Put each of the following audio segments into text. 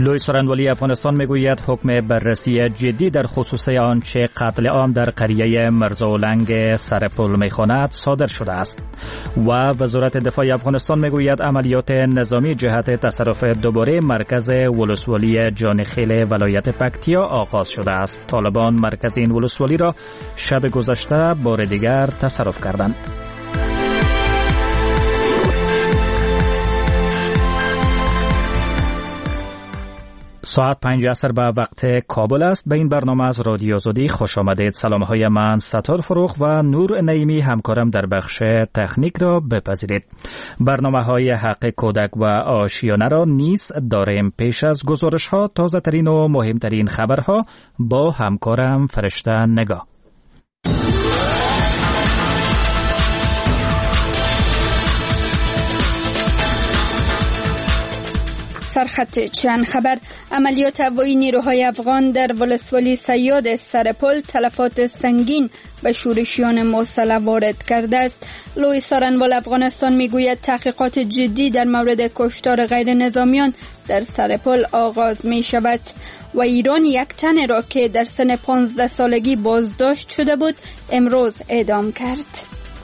لوی سارنوالی افغانستان میگوید حکم بررسی جدی در خصوص آنچه قتل عام در قریه مرزاولنگ سرپل میخواند صادر شده است و وزارت دفاع افغانستان میگوید عملیات نظامی جهت تصرف دوباره مرکز ولسوالی جانخیل ولایت پکتیا آغاز شده است. طالبان مرکز این ولسوالی را شب گذشته بار دیگر تصرف کردند. ساعت 5 عصر به وقت کابل است. به این برنامه از رادیو آزادی خوش آمدید. سلام‌های من ستار فروخ و نور نعیمی همکارم در بخش تکنیک را بپذیرید. برنامه‌های حق کودک و آشیانه را نیز داریم. پیش از گزارش‌ها تازه ترین و مهمترین خبرها با همکارم فرشته نگاه. سرخط چند خبر: عملیات هوایی نیروهای افغان در ولسوالی صیاد سرپل تلفات سنگین به شورشیان موصل وارد کرده است. لوی سارنوال افغانستان میگوید تحقیقات جدی در مورد کشتار غیر نظامیان در سرپل آغاز می شود و ایران یک تن را که در سن 15 سالگی بازداشت شده بود امروز اعدام کرد.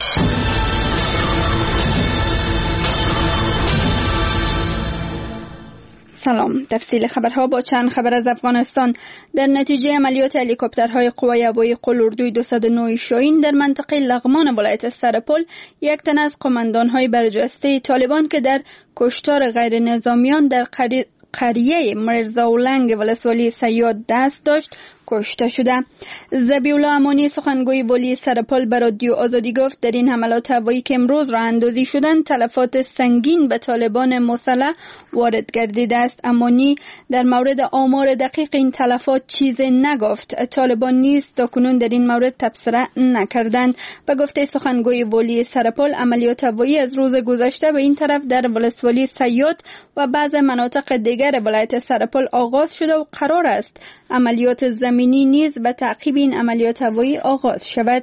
سلام. تفصیل خبرها با چند خبر از افغانستان. در نتیجه عملیات هلیکوپترهای قوای هوایی قلاردوی 209 شاهین در منطقه لغمان ولایت سرپل یک تن از قماندان‌های برجسته طالبان که در کشتار غیر نظامیان در قریه مرزاولنگ ولسوالی صیاد دست داشت کشته شده. ذبیح‌الله امانی سخنگوی ولی سرپل به رادیو آزادی گفت در این حملات هوایی که امروز راه اندازی شدند تلفات سنگین به طالبان مسلح وارد گردیده است. امانی در مورد آمار دقیق این تلفات چیزی نگفت. طالبان نیز تاکنون در این مورد تبصره نکردند. به گفته سخنگوی ولی سرپل عملیات هوایی از روز گذشته به این طرف در ولسوالی صیاد و بعض مناطق دیگر ولایت سرپل آغاز شده و قرار است عملیات زمینی نیز به تعقیب این عملیات هوایی آغاز شود.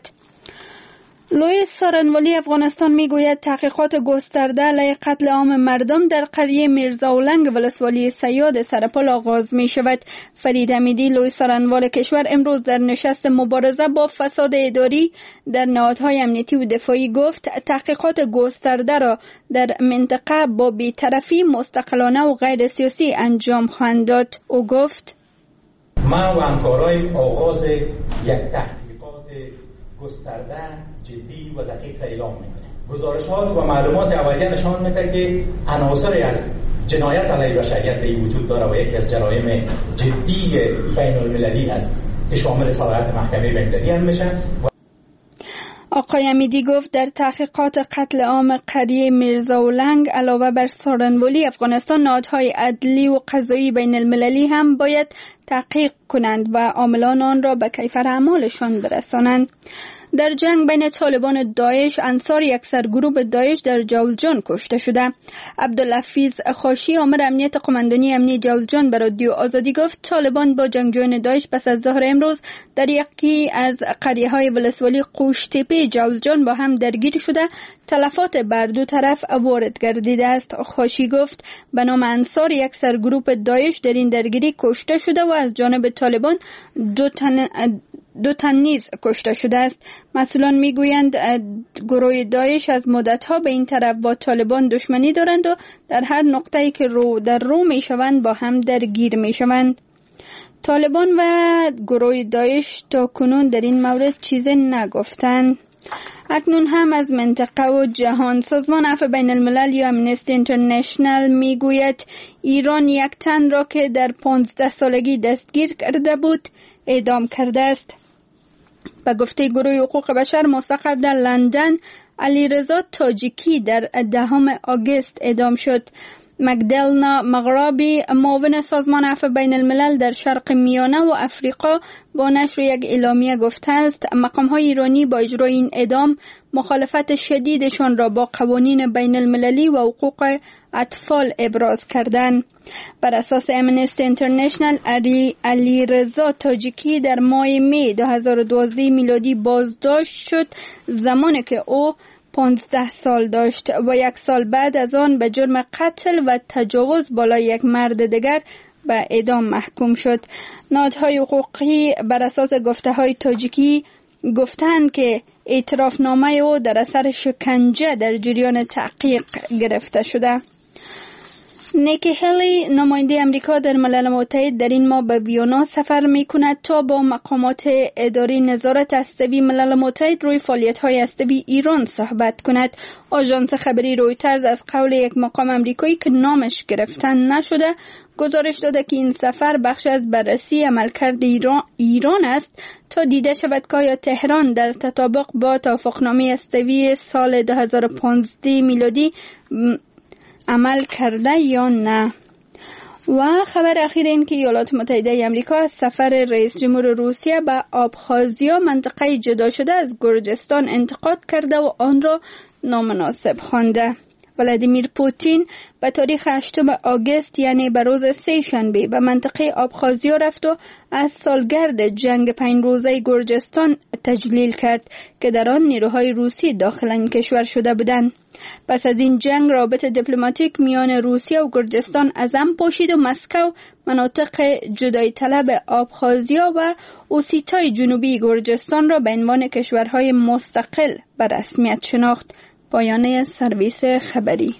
لوی سارنوالی افغانستان میگوید تحقیقات گسترده علیه قتل عام مردم در قریه مرزاولنگ ولسوالی صیاد سرپل آغاز می شود. فرید حمیدی لوی سارنوال کشور امروز در نشست مبارزه با فساد اداری در نهادهای امنیتی و دفاعی گفت تحقیقات گسترده را در منطقه با بی‌طرفی، مستقلانه و غیر سیاسی انجام خواهند داد. او گفت ما و همکارای آغاز یک تحقیقات گسترده، جدی و دقیق اعلام می‌کنیم. گزارشات و معلومات اولیه نشان می‌دهد که عناصری از جنایت علیه بشریت وجود دارد و یکی از جرایم جدی بین‌المللی است که شامل صلاحیت محکمه بین‌المللی هم میشه. آقای امیدی گفت در تحقیقات قتل عام قریه مرزاولنگ علاوه بر سارنوالی افغانستان نهادهای عدلی و قضایی بین المللی هم باید تحقیق کنند و عاملان آن را به کیفر اعمالشان برسانند. در جنگ بین طالبان و داعش انصار یک سرگروه داعش در جولجان کشته شده. عبدالحفیظ خاشی آمر امنیت قماندانی امنی جولجان به رادیو آزادی گفت طالبان با جنگجویان داعش پس از ظهر امروز در یکی از قریه‌های ولسوالی قوشتپه جولجان با هم درگیر شده تلفات بر دو طرف وارد گردیده است. خاشی گفت به نام انصار یک سرگروه داعش در این درگیری کشته شده و از جانب طالبان دو تن نیز کشته شده است. مسئولان میگویند گروه داعش از مدتها به این طرف با طالبان دشمنی دارند و در هر نقطه‌ای که رو میشوند با هم درگیر میشوند. طالبان و گروه داعش تا کنون در این مورد چیزی نگفتند. اکنون هم از منطقه و جهان. سازمان عفو بین الملل یا امنستی اینترنشنال میگوید ایران یک تن را که در 15 سالگی دستگیر کرده بود اعدام کرده است. به گفته گروه حقوق بشر مستقر در لندن علیرضا تاجیکی در 10 آگوست اعدام شد. مگدلنا مغربی معاون سازمان عفو بین الملل در شرق میانه و افریقا با نشر یک اعلامیه گفته است مقام‌های ایرانی با اجرای این اعدام مخالفت شدیدشان را با قوانین بین المللی و حقوق اطفال ابراز کردند. بر اساس امنستی اینترنشنال علیرضا تاجیکی در ماه می 2012 میلادی بازداشت شد زمانی که او 15 سال داشت و 1 سال بعد از آن به جرم قتل و تجاوز بالای یک مرد دیگر به اعدام محکوم شد. نهادهای حقوقی بر اساس گفته‌های تاجیکی گفتند که اعترافنامه او در اثر شکنجه در جریان تحقیق گرفته شده. نیکی هلی نماینده امریکا در ملل متحد در این ماه به ویونا سفر می کند تا با مقامات اداری نظارت هسته‌ای ملل متحد روی فعالیت‌های هسته‌ای ایران صحبت کند. آژانس خبری رویترز از قول یک مقام امریکایی که نامش گرفته نشده گزارش داده که این سفر بخش از بررسی عملکرد ایران است تا دیده شود که آیا تهران در تطابق با توافقنامه هسته‌ای سال 2015 میلادی عمل کرده یا نه. و خبر اخیر این که ایالات متحده آمریکا از سفر رئیس جمهور روسیه به آبخازیا منطقه جدا شده از گرجستان انتقاد کرده و آن را نامناسب خوانده. ولادیمیر پوتین به تاریخ 8 آگوست یعنی به روز سه‌شنبه به منطقه آبخازیا رفت و از سالگرد جنگ 5 روزه گرجستان تجلیل کرد که در آن نیروهای روسی داخل این کشور شده بودند. پس از این جنگ رابط دیپلماتیک میان روسیه و گرجستان از هم پاشید و مسکو مناطق جدای طلب آبخازیا و اوسیتای جنوبی گرجستان را به عنوان کشورهای مستقل به رسمیت شناخت. پایان سرویس خبری.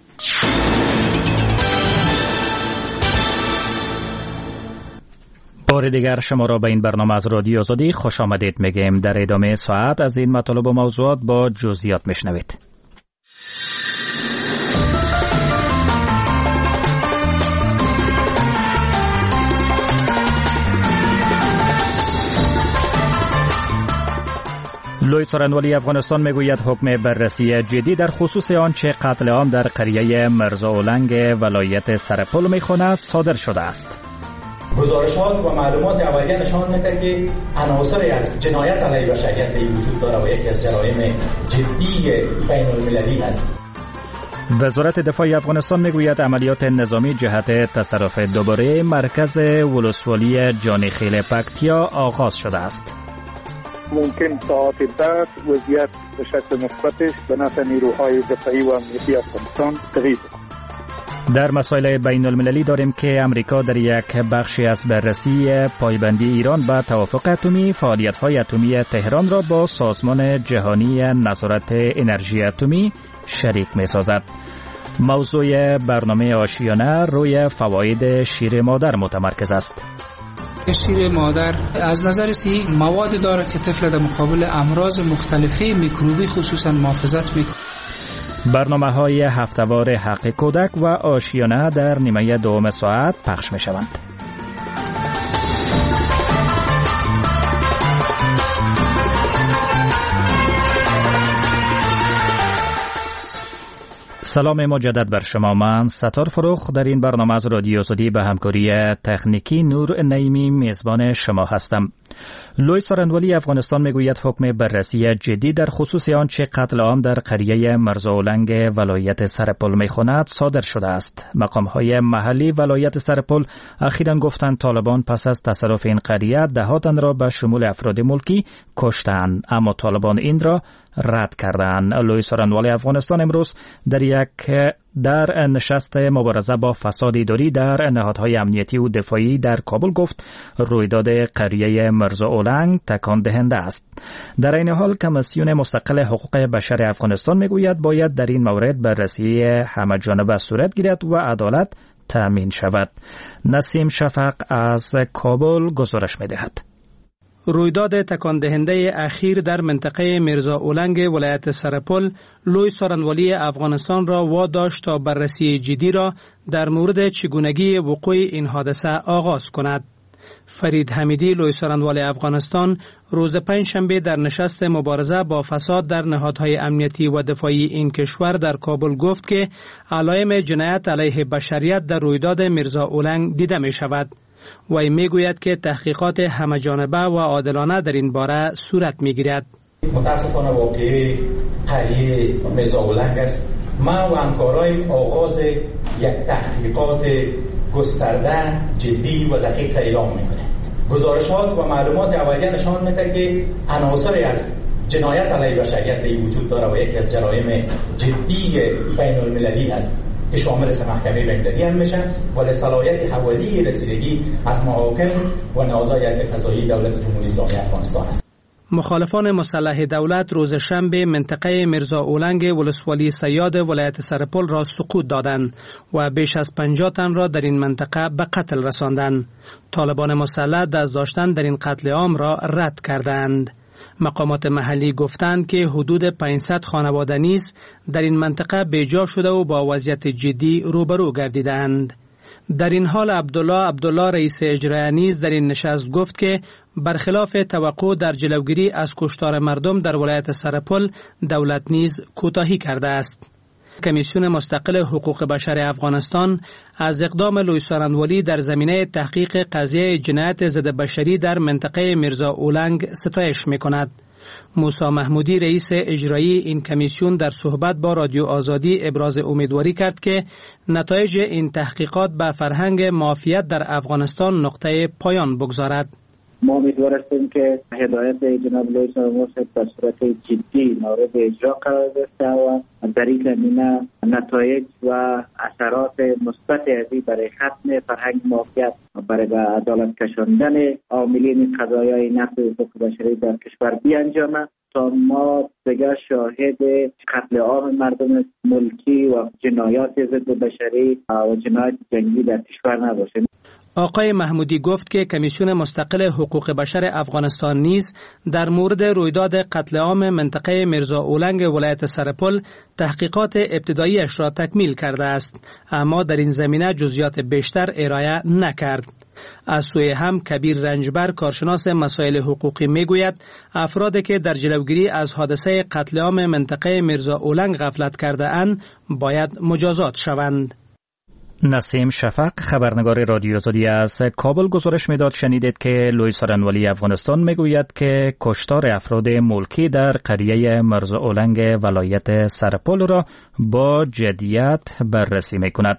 بار دیگر شما را به این برنامه از رادیو آزادی خوش آمدید میگیم. در ادامه ساعت از این مطالب و موضوعات با جزئیات میشنوید. لوی سارنوالی افغانستان میگوید حکم بررسی جدی در خصوص آنچه قتل عام در قریه مرزاولنگ ولایت سرپل میخواند صادر شده است. گزارشات و معلومات اولیه نشان میده که عناصری از جنایت علیه بشریت وجود داره و یکی از جرایم جدی بین المللی است. وزارت دفاع افغانستان میگوید عملیات نظامی جهت تصرف دوباره مرکز ولسوالی جانخیل پکتیا آغاز شده است. ممکن ساعات بعد وضعیت به شکل مثبتش به نفع نیروهای دفاعی و امنیتی افغانستان تغییر کند. در مسائل بین المللی داریم که امریکا در یک بخشی از بررسی پایبندی ایران به توافق اتمی فعالیت‌های اتمی تهران را با سازمان جهانی نظارت انرژی اتمی شریک می‌سازد. موضوع برنامه آشیانه روی فواید شیر مادر متمرکز است. شیر مادر از نظر صحی مواد داره که طفل در مقابل امراض مختلفه میکروبی خصوصا محافظت میکنه. برنامه‌های هفته‌وار حق کودک و آشیانه در نیمه دوم ساعت پخش میشوند. سلام مجدد بر شما. من ستار فروخ در این برنامه از رادیو آزادی به همکاری تکنیکی نور نعیمی میزبان شما هستم. لوی سارنوالی افغانستان میگوید حکم بررسی جدی در خصوص آنچه قتل عام در قریه مرزاولنگ ولایت سرپل میخواند صادر شده است. مقام‌های محلی ولایت سرپل اخیراً گفتند طالبان پس از تصرف این قریه دهات تن را به شمول افراد ملکی کشتند، اما طالبان این را رد کردند. لوی سارنوالی افغانستان امروز در نشست مبارزه با فساد اداری در نهادهای امنیتی و دفاعی در کابل گفت رویداد قریه مرزاولنگ تکان دهنده است. در این حال کمیسیون مستقل حقوق بشر افغانستان میگوید باید در این مورد بررسی همه‌جانبه صورت گیرد و عدالت تامین شود. نسیم شفق از کابل گزارش می‌دهد. رویداد تکان دهنده اخیر در منطقه مرزاولنگ ولایت سرپل لوی سارنوالی افغانستان را واداشت تا بررسی جدی را در مورد چگونگی وقوع این حادثه آغاز کند. فرید حمیدی لوی سارنوالی افغانستان روز پنجشنبه در نشست مبارزه با فساد در نهادهای امنیتی و دفاعی این کشور در کابل گفت که علائم جنایت علیه بشریت در رویداد مرزاولنگ دیده می شود. وی میگوید که تحقیقات همه‌جانبه و عادلانه در این باره صورت میگیرد. متاسفانه واقعه قریه مرزاولنگ است. ما و همکارای آغاز یک تحقیقات گسترده، جدی و دقیق اعلام میکنه. گزارشات و معلومات اولیه نشان میده که عناصری از جنایت علیه بشریت وجود داره و یکی از جرایم جدی بین المللی است. که شامل محکمه بین‌المللی هم میشن و صلاحیت حوالی رسیدگی از محاکم و نهادهای قضایی دولت جمهوری اسلامی افغانستان است. مخالفان مسلح دولت روز شنبه منطقه میرزا اولنگ ولسوالی سیاد ولایت سرپل را سقوط دادند و بیش از 50 تن را در این منطقه به قتل رساندند. طالبان مسلح دست داشتن در این قتل عام را رد کردند. مقامات محلی گفتند که حدود 500 خانواده نیز در این منطقه بیجا شده و با وضعیت جدی روبرو گردیدند. در این حال عبدالله رئیس اجرایی نیز در این نشست گفت که برخلاف توقع در جلوگیری از کشتار مردم در ولایت سرپل دولت نیز کوتاهی کرده است. کمیسیون مستقل حقوق بشر افغانستان از اقدام لوی سارنوالی در زمینه تحقیق قضیه جنایت ضد بشری در منطقه میرزا اولنگ ستایش می‌کند. موسی محمودی رئیس اجرایی این کمیسیون در صحبت با رادیو آزادی ابراز امیدواری کرد که نتایج این تحقیقات به فرهنگ معافیت در افغانستان نقطه پایان بگذارد. ما امیدوار هستیم که هدایت جناب لوی سارنوالی به صورت جدی مورد اجرا قرار گرفته و در این زمینه نتایج و اثرات مثبت ازی برای ختم فرهنگ معافیت برای به عدالت کشاندن عاملین قضایای نقض حقوق بشری در کشور بیانجامد تا ما دیگر شاهد قتل عام مردم ملکی و جنایات ضد بشری و جنایات جنگی در کشور نباشیم. آقای محمودی گفت که کمیسیون مستقل حقوق بشر افغانستان نیز در مورد رویداد قتل عام منطقه میرزا اولنگ ولایت سرپل تحقیقات ابتداییش را تکمیل کرده است، اما در این زمینه جزئیات بیشتر ارائه نکرد. از سوی هم کبیر رنجبر کارشناس مسائل حقوقی میگوید افرادی که در جلوگیری از حادثه قتل عام منطقه میرزا اولنگ غفلت کرده اند باید مجازات شوند. نسیم شفق خبرنگار رادیو آزادی از کابل گزارش میداد. شنیدید که لوی سارنوالی افغانستان میگوید که کشتار افراد ملکی در قریه میرزا اولنگ ولایت سرپل را با جدیت بررسی میکند.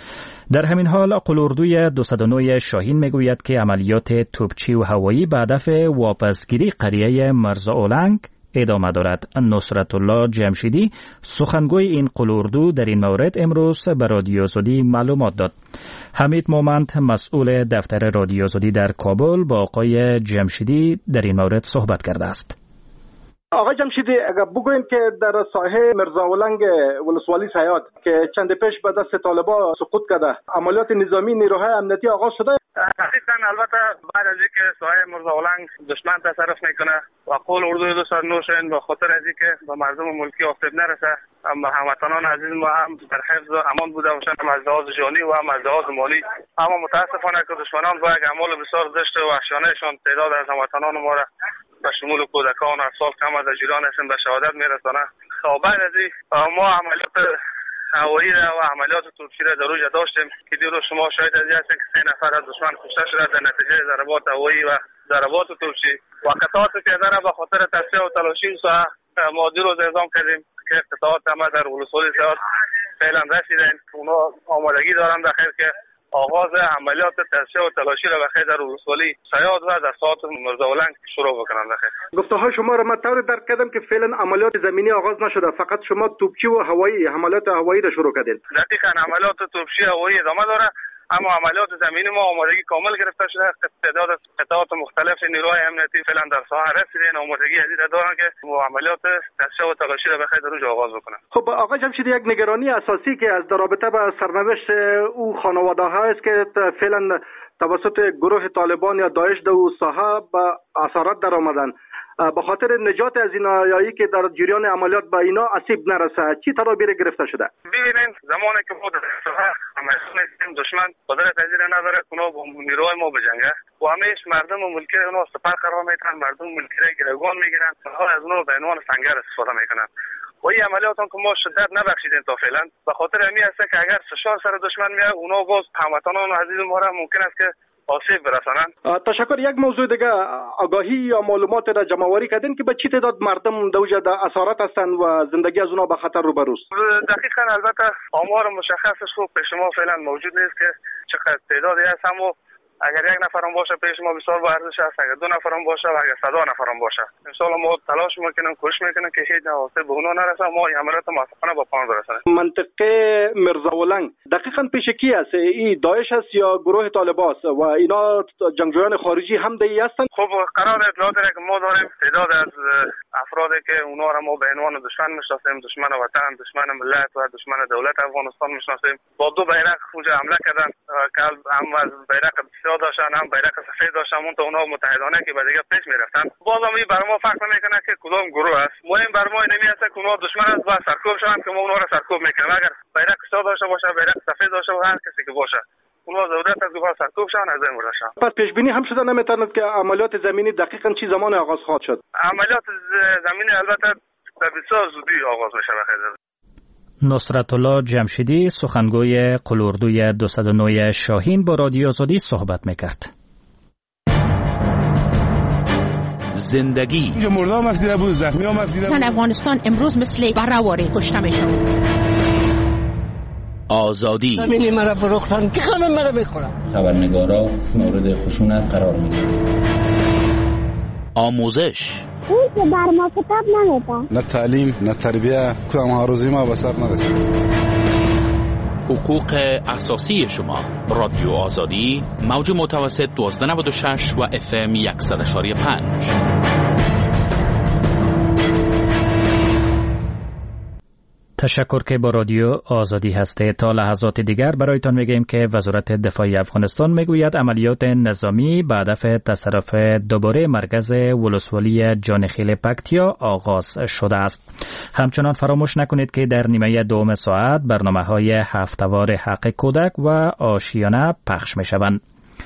در همین حال قلوردوی 209 شاهین میگوید که عملیات توپچی و هوایی به هدف واپسگیری قریه میرزا اولنگ ادامه دارد. نصرت الله جمشیدی سخنگوی این قلوردو در این مورد امروز به رادیو آزادی معلومات داد. حمید مومند مسئول دفتر رادیو آزادی در کابل با آقای جمشیدی در این مورد صحبت کرده است. آقای جمشیدی اگر بگوین که در ساحه میرزا اولنگ ولسوالی سیاد که چند پیش به دست طالبان سقوط کرده عملیات نظامی نیروهای امنیتی آغاز شده؟ حقیقتا البته بعد از اینکه ساحه میرزا اولنگ دشمن تصرف میکنه و قول اردوی 209 به خاطر از اینکه به مردم ملکی آسیب نرسه، اما هموطنان عزیز ما هم در حفظ و امان بوده باشند، هم از لحاظ جانی و هم از لحاظ مالی. اما متاسفانه که دشمنان با یک اعمال بسیار زشت و وحشیانهشان تعداد از هموطنان ما را به شمول کودکان و اطفال کم از اجیران هستند به شهادت میرسانه. تا بعد از این ما عملیات هوایی و عملیات توپچی را در روز داشتیم که دیروز شما شاهد از این هستید که 3 نفر از دشمن کشته شده در نتیجه ضربات هوایی و ضربات توپچی و قطعات پیاده را به خاطر تصفیه و تلاشی ما دیروز اعلام کردیم که قطعات ما در ولسوالی سیاد فعلا رسیدن. اونا آمادگی دارند بخیر که آغاز عملیات تصفیه و تلاشی را بخیر در ولسوالی سیاد و در ساعت میرزا اولنگ شروع بکنند. بخیر گفته‌های شما را من طوری درک کردم که فعلا عملیات زمینی آغاز نشده، فقط شما توپچی و هوایی عملیات هوایی را شروع کردید. دقیقاً عملیات توپچی هوایی ادامه داره، اما عملیات زمینی ما آمادگی کامل گرفته شده است. تعداد قطعات مختلف نیروهای امنیتی فعلا در ساحه رسیدن، آمادگی از این دارن که عملیات تصفیه و تلاشی را بخیر در روز آغاز بکنن. خب آقای جمشیدی، یک نگرانی اساسی که از در رابطه با سرنوشت او خانواده ها است که فعلا توسط گروه طالبان یا داعش در ساحه به اثرات در آمدن به خاطر نجات از این آیایی که در جریان عملیات با اینا آسیب نرسه، چی تدابیر گرفته شده؟ ببینید زمانی که خود دشمن قدرت از این نداره که اونا با نیروهای ما بجنگه و همیش مردم ملکی اونا سپر قرار میتن، مردم ملکی را گروگان میگیرن و از اونا به عنوان سنگر استفاده میکنن و این عملیات هم که ما شدت نبخشیدیم تا فعلا به خاطر همین است که اگر فشار سر دشمن میاد اونا باز هموطنان عزیز ما را ممکن است که آسیب برسانند. تشکر. یک موضوع دیگه، آگاهی یا معلومات را جمع آوری کردین که به چی تعداد مردم در اسارت هستند و زندگی از اونها به خطر روبروست؟ دقیقاً البته آمار مشخصش خوب به شما فعلا موجود نیست که چقدر تعدادی هست، اما اگر یک نفرم باشه پیش ما بسیار با ارزش است، اگر 2 نفرم باشه و اگر 100 نفرم باشه ان شاء الله ما تلاش میکنیم، کوشش میکنیم که هیچ نواسط به اونا نرسه، ما این عملیات موفقانه با پایان برسونیم. منطقه مرزاولنگ دقیقاً پیش کی است؟ این داعش است یا گروه طالبان است و اینا جنگجویان خارجی هم دیگه هستند؟ خب قرار اطلاع داره که ما داریم تعداد از افرادی که اونا را ما به عنوان دشمن میشناسیم، دشمن وطن، دشمن ملت و دشمن دولت افغانستان میشناسیم. با 2 بیرق اونجا حمله کردن که هم از بیرق سیاه داشتن هم بیرق سفید داشتن، اون تا اونا متحدانه که به دیگه پیش میرفتن. بازم این بر ما فرق نمیکنه که کدام گروه است، مهم بر ما نمی است که اونا دشمن است و سرکوب شوند که ما اونا را سرکوب میکنیم. اگر بیرق سیاه داشته باشه، بیرق سفید داشته باشه، هر کسی که باشه اونها ضرورت است که سرکوب شوند از این ورشن. پس پیش بینی هم شده نمیتواند که عملیات زمینی دقیقاً چی زمان آغاز خواهد شد؟ عملیات زمینی البته بسیار زودی آغاز میشه. بخیر نصرت الله جمشیدی سخنگوی قلاردوی 209 شاهین با رادیو آزادی صحبت میکرد. زندگی اینجا مردم افدیده بود، زخمی هم افدیده بود. افغانستان امروز مثل برهواره کشته میشه. آزادی زمینی مرا فروختن که همه مرا میخورن. خبرنگارا مورد خشونت قرار میگیرن. آموزش اون که بر ما کتاب نمیده. نه تعلیم نه تربیه، کدام هاروزی ما به سر نرسید. حقوق اساسی شما. رادیو آزادی موج متوسط 1296 و FM 100.5. تشکر که با رادیو آزادی هسته. تا لحظات دیگر برایتان میگیم که وزارت دفاع افغانستان میگوید عملیات نظامی به هدف تصرف دوباره مرکز ولسوالی جانخیل پکتیا آغاز شده است. همچنان فراموش نکنید که در نیمه دوم ساعت برنامه‌های هفته‌وار حق کودک و آشیانه پخش میشوند.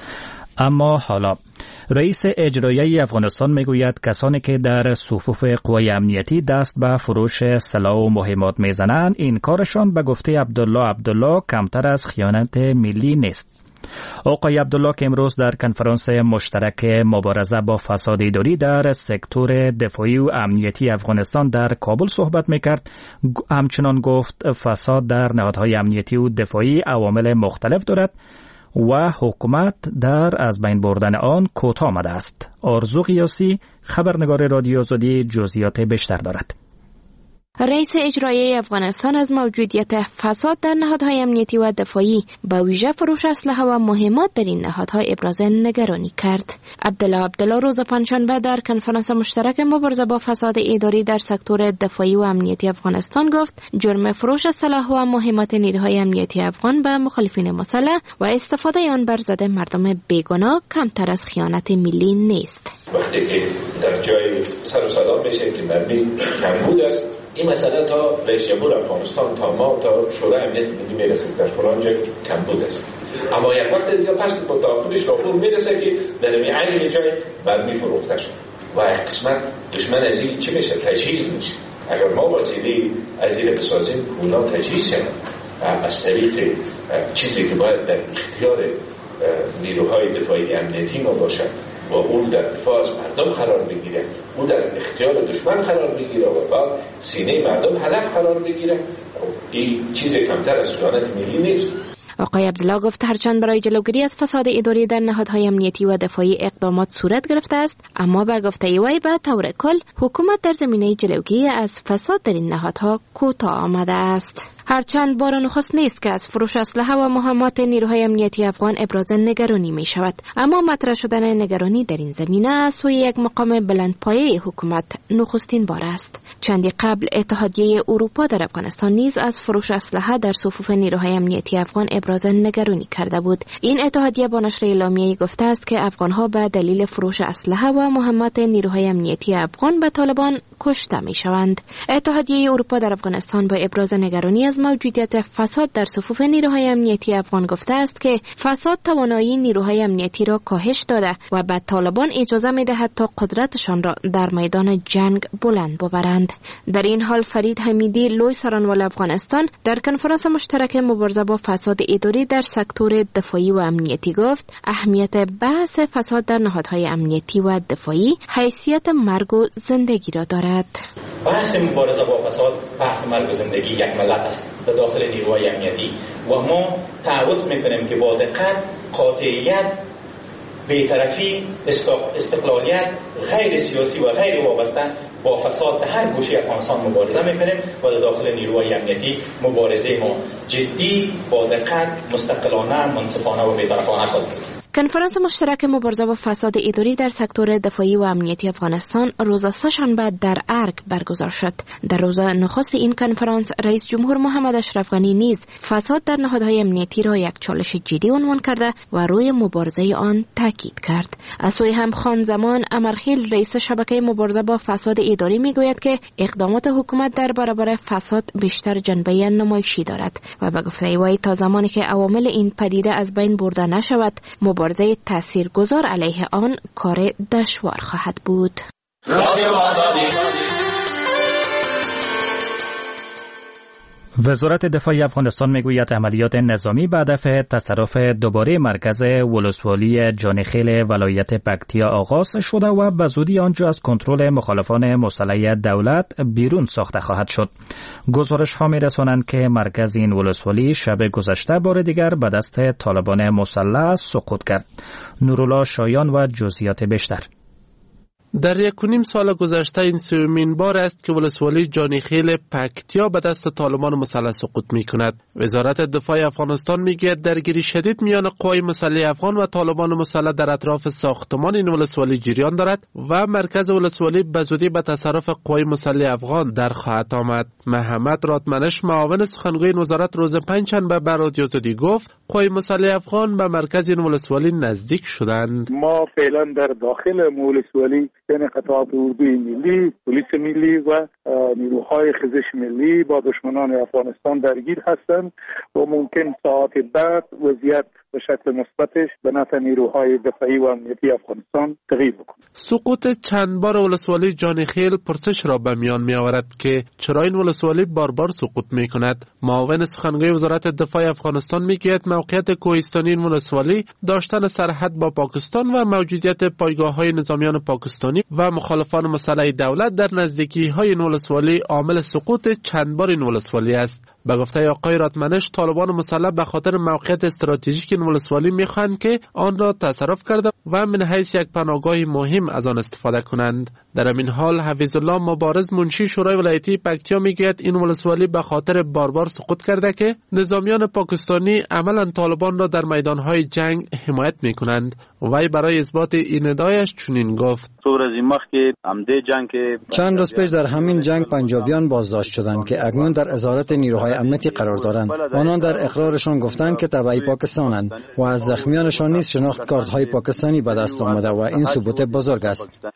اما حالا رئیس اجرایی افغانستان میگوید کسانی که در صفوف قوای امنیتی دست به فروش سلاح و مهمات میزنند این کارشان به گفته عبدالله کمتر از خیانت ملی نیست. آقای عبدالله که امروز در کنفرانس مشترک مبارزه با فساد اداری در سکتور دفاعی و امنیتی افغانستان در کابل صحبت میکرد، همچنان گفت فساد در نهادهای امنیتی و دفاعی عوامل مختلف دارد و حکومت در از بین بردن آن کوتاه آمده است. آرزو قیاسی خبرنگار رادیو آزادی جزئیات بیشتر دارد. رئیس اجرایی افغانستان از موجودیت فساد در نهادهای امنیتی و دفاعی با ویژه فروش اسلحه و مهمات در این نهادها ابراز نگرانی کرد. عبدالله روز پنجشنبه در کنفرانس مشترک مبارزه با فساد اداری در سکتور دفاعی و امنیتی افغانستان گفت جرم فروش سلاح و مهمات نیروهای امنیتی افغان به مخالفین مسلح و استفاده آن بر ضد مردم بیگناه کمتر از خیانت ملی نیست. وقتی که در جای سر و صدا میشه که مرمی کمبود است، این مسئله تا رئیس جمهور افغانستان تا ما تا شورای امنیت ملی میرسه در فلان جای کمبود است، اما یک وقت دیگه پس با تعاقبش راپور میرسه که در این جای برمی فروخته شد و یک قسمت دشمن از این چی میشه؟ تجهیز میشه. اگر ما وسیله از این بسازیم اونا تجهیز شد از طریق چیزی که باید در اختیار نیروهای دفاعی امنیتی ما باشد و اون در دفاع از مردم قرار بگیره، اون در اختیار دشمن قرار بگیره و بعد سینه مردم هدف قرار بگیره، این چیز کمتر از خیانت ملی نیست. آقای عبدالله گفت هرچند برای جلوگیری از فساد اداری در نهادهای امنیتی و دفاعی اقدامات صورت گرفته است، اما به گفته وی به طور کل حکومت در زمینه جلوگیری از فساد در این نهادها کوتاه آمده است. هرچند بار نخست نیست که از فروش اسلحه و مهمات نیروهای امنیتی افغان ابراز نگرانی می شود، اما مطرح شدن نگرانی در این زمینه از سوی یک مقام بلندپایه حکومت نخستین بار است. چندی قبل اتحادیه اروپا در افغانستان نیز از فروش اسلحه در صفوف نیروهای امنیتی افغان ابراز نگرانی کرده بود. این اتحادیه با نشر اعلامیه‌ای گفته است که افغانها به دلیل فروش اسلحه و مهمات نیروهای امنیتی افغان به طالبان کشته می شوند. اتحادیه اروپا در افغانستان با ابراز نگرانی از موجودیت فساد در صفوف نیروهای امنیتی افغان گفته است که فساد توانایی نیروهای امنیتی را کاهش داده و به طالبان اجازه می دهد تا قدرتشان را در میدان جنگ بلند ببرند. در این حال فرید حمیدی لوی سرانوال افغانستان در کنفرانس مشترک مبارزه با فساد اداری در سکتور دفاعی و امنیتی گفت اهمیت بحث فساد در نهادهای امنیتی و دفاعی حیثیت مرگ و زندگی را دارد. بحث مبارزه با فساد بحث مرگ و زندگی یک ملت است در داخل نیروهای امنیتی و ما تعهد میکنیم که با دقت، قاطعیت بی‌طرفی، استقلالیت، غیر سیاسی و غیر وابسته با فساد در هر گوشه افغانستان مبارزه میکنیم و در داخل نیروهای امنیتی مبارزه ما جدی، با دقت، مستقلانه، منصفانه و بی‌طرفانه خواهد بود. کنفرانس مشترک مبارزه با فساد اداری در سکتور دفاعی و امنیتی افغانستان روز سه‌شنبه در ارگ برگزار شد. در روز نخست این کنفرانس رئیس جمهور محمد اشرف غنی نیز فساد در نهادهای امنیتی را یک چالش جدی عنوان کرده و روی مبارزه آن تاکید کرد. از سوی هم خان زمان امرخیل رئیس شبکه مبارزه با فساد اداری میگوید که اقدامات حکومت در برابر فساد بیشتر جنبه نمایشی دارد و به گفته وی تا زمانی که عوامل این پدیده از بین برده نشود مبارزه تاثیرگذار علیه آن کار دشوار خواهد بود. وزارت دفاع افغانستان میگوید عملیات نظامی به هدف تصرف دوباره مرکز ولسوالی جانخیل ولایت پکتیا آغاز شده و به زودی آنجا از کنترل مخالفان مسلح دولت بیرون ساخته خواهد شد. گزارش ها می‌رسانند که مرکز این ولسوالی شب گذشته بار دیگر به دست طالبان مسلح سقوط کرد. نورالله شایان و جزئیات بیشتر. در 1.5 سال گذشته این سومین بار است که ولسوالی جانخیل پکتیا به دست طالبان مسلح سقوط می کند. وزارت دفاع افغانستان میگوید درگیری شدید میان قوای مسلح افغان و طالبان مسلح در اطراف ساختمان این ولسوالی جریان دارد و مرکز ولسوالی به زودی به تصرف قوای مسلح افغان در خواهد آمد. محمد راتمنش معاون سخنگوی وزارت روز پنجشنبه به رادیو آزادی گفت قوای مسلح افغان به مرکز این ولسوالی نزدیک شدند. ما فعلا در داخل ولسوالی یعنی قطعات اردوی ملی، پلیس ملی و نیروهای خزش ملی با دشمنان افغانستان درگیر هستند و ممکن ساعات بعد وضعیت به شکل مثبتش به نفع نیروهای دفاعی و امنیتی افغانستان تغییر بکنه. سقوط چند بار ولسوالی جانخیل پرسش را به میان می آورد که چرا این ولسوالی بار بار سقوط می کند. معاون سخنگوی وزارت دفاع افغانستان میگوید موقعیت کوهستانی این ولسوالی، داشتن سرحد با پاکستان و موجودیت پایگاه‌های نظامیان پاکستانی و مخالفان مسلح دولت در نزدیکی‌های این ولسوالی عامل سقوط چند بار این ولسوالی است. به گفته آقای راتمنش طالبان مسلح به خاطر موقعیت استراتژیک این ولسوالی میخواهند که آن را تصرف کرده و من حیث یک پناهگاه مهم از آن استفاده کنند. در این حال حفیظ الله مبارز منشی شورای ولایتی پکتیا میگوید این ولسوالی به خاطر باربار سقوط کرده که نظامیان پاکستانی عملا طالبان را در میدانهای جنگ حمایت میکنند. وی برای اثبات این ادعایش چنین گفت: چند روز پیش در همین جنگ پنجابیان بازداشت شدند که اکنون در اسارت نیروهای امنیتی قرار دارند. آنان در اقرارشان گفتند که تبعی پاکستانند و از زخمیانشان نیز شناخت کارت‌های پاکستانی به دست آمده و این ثبوت بزرگ است.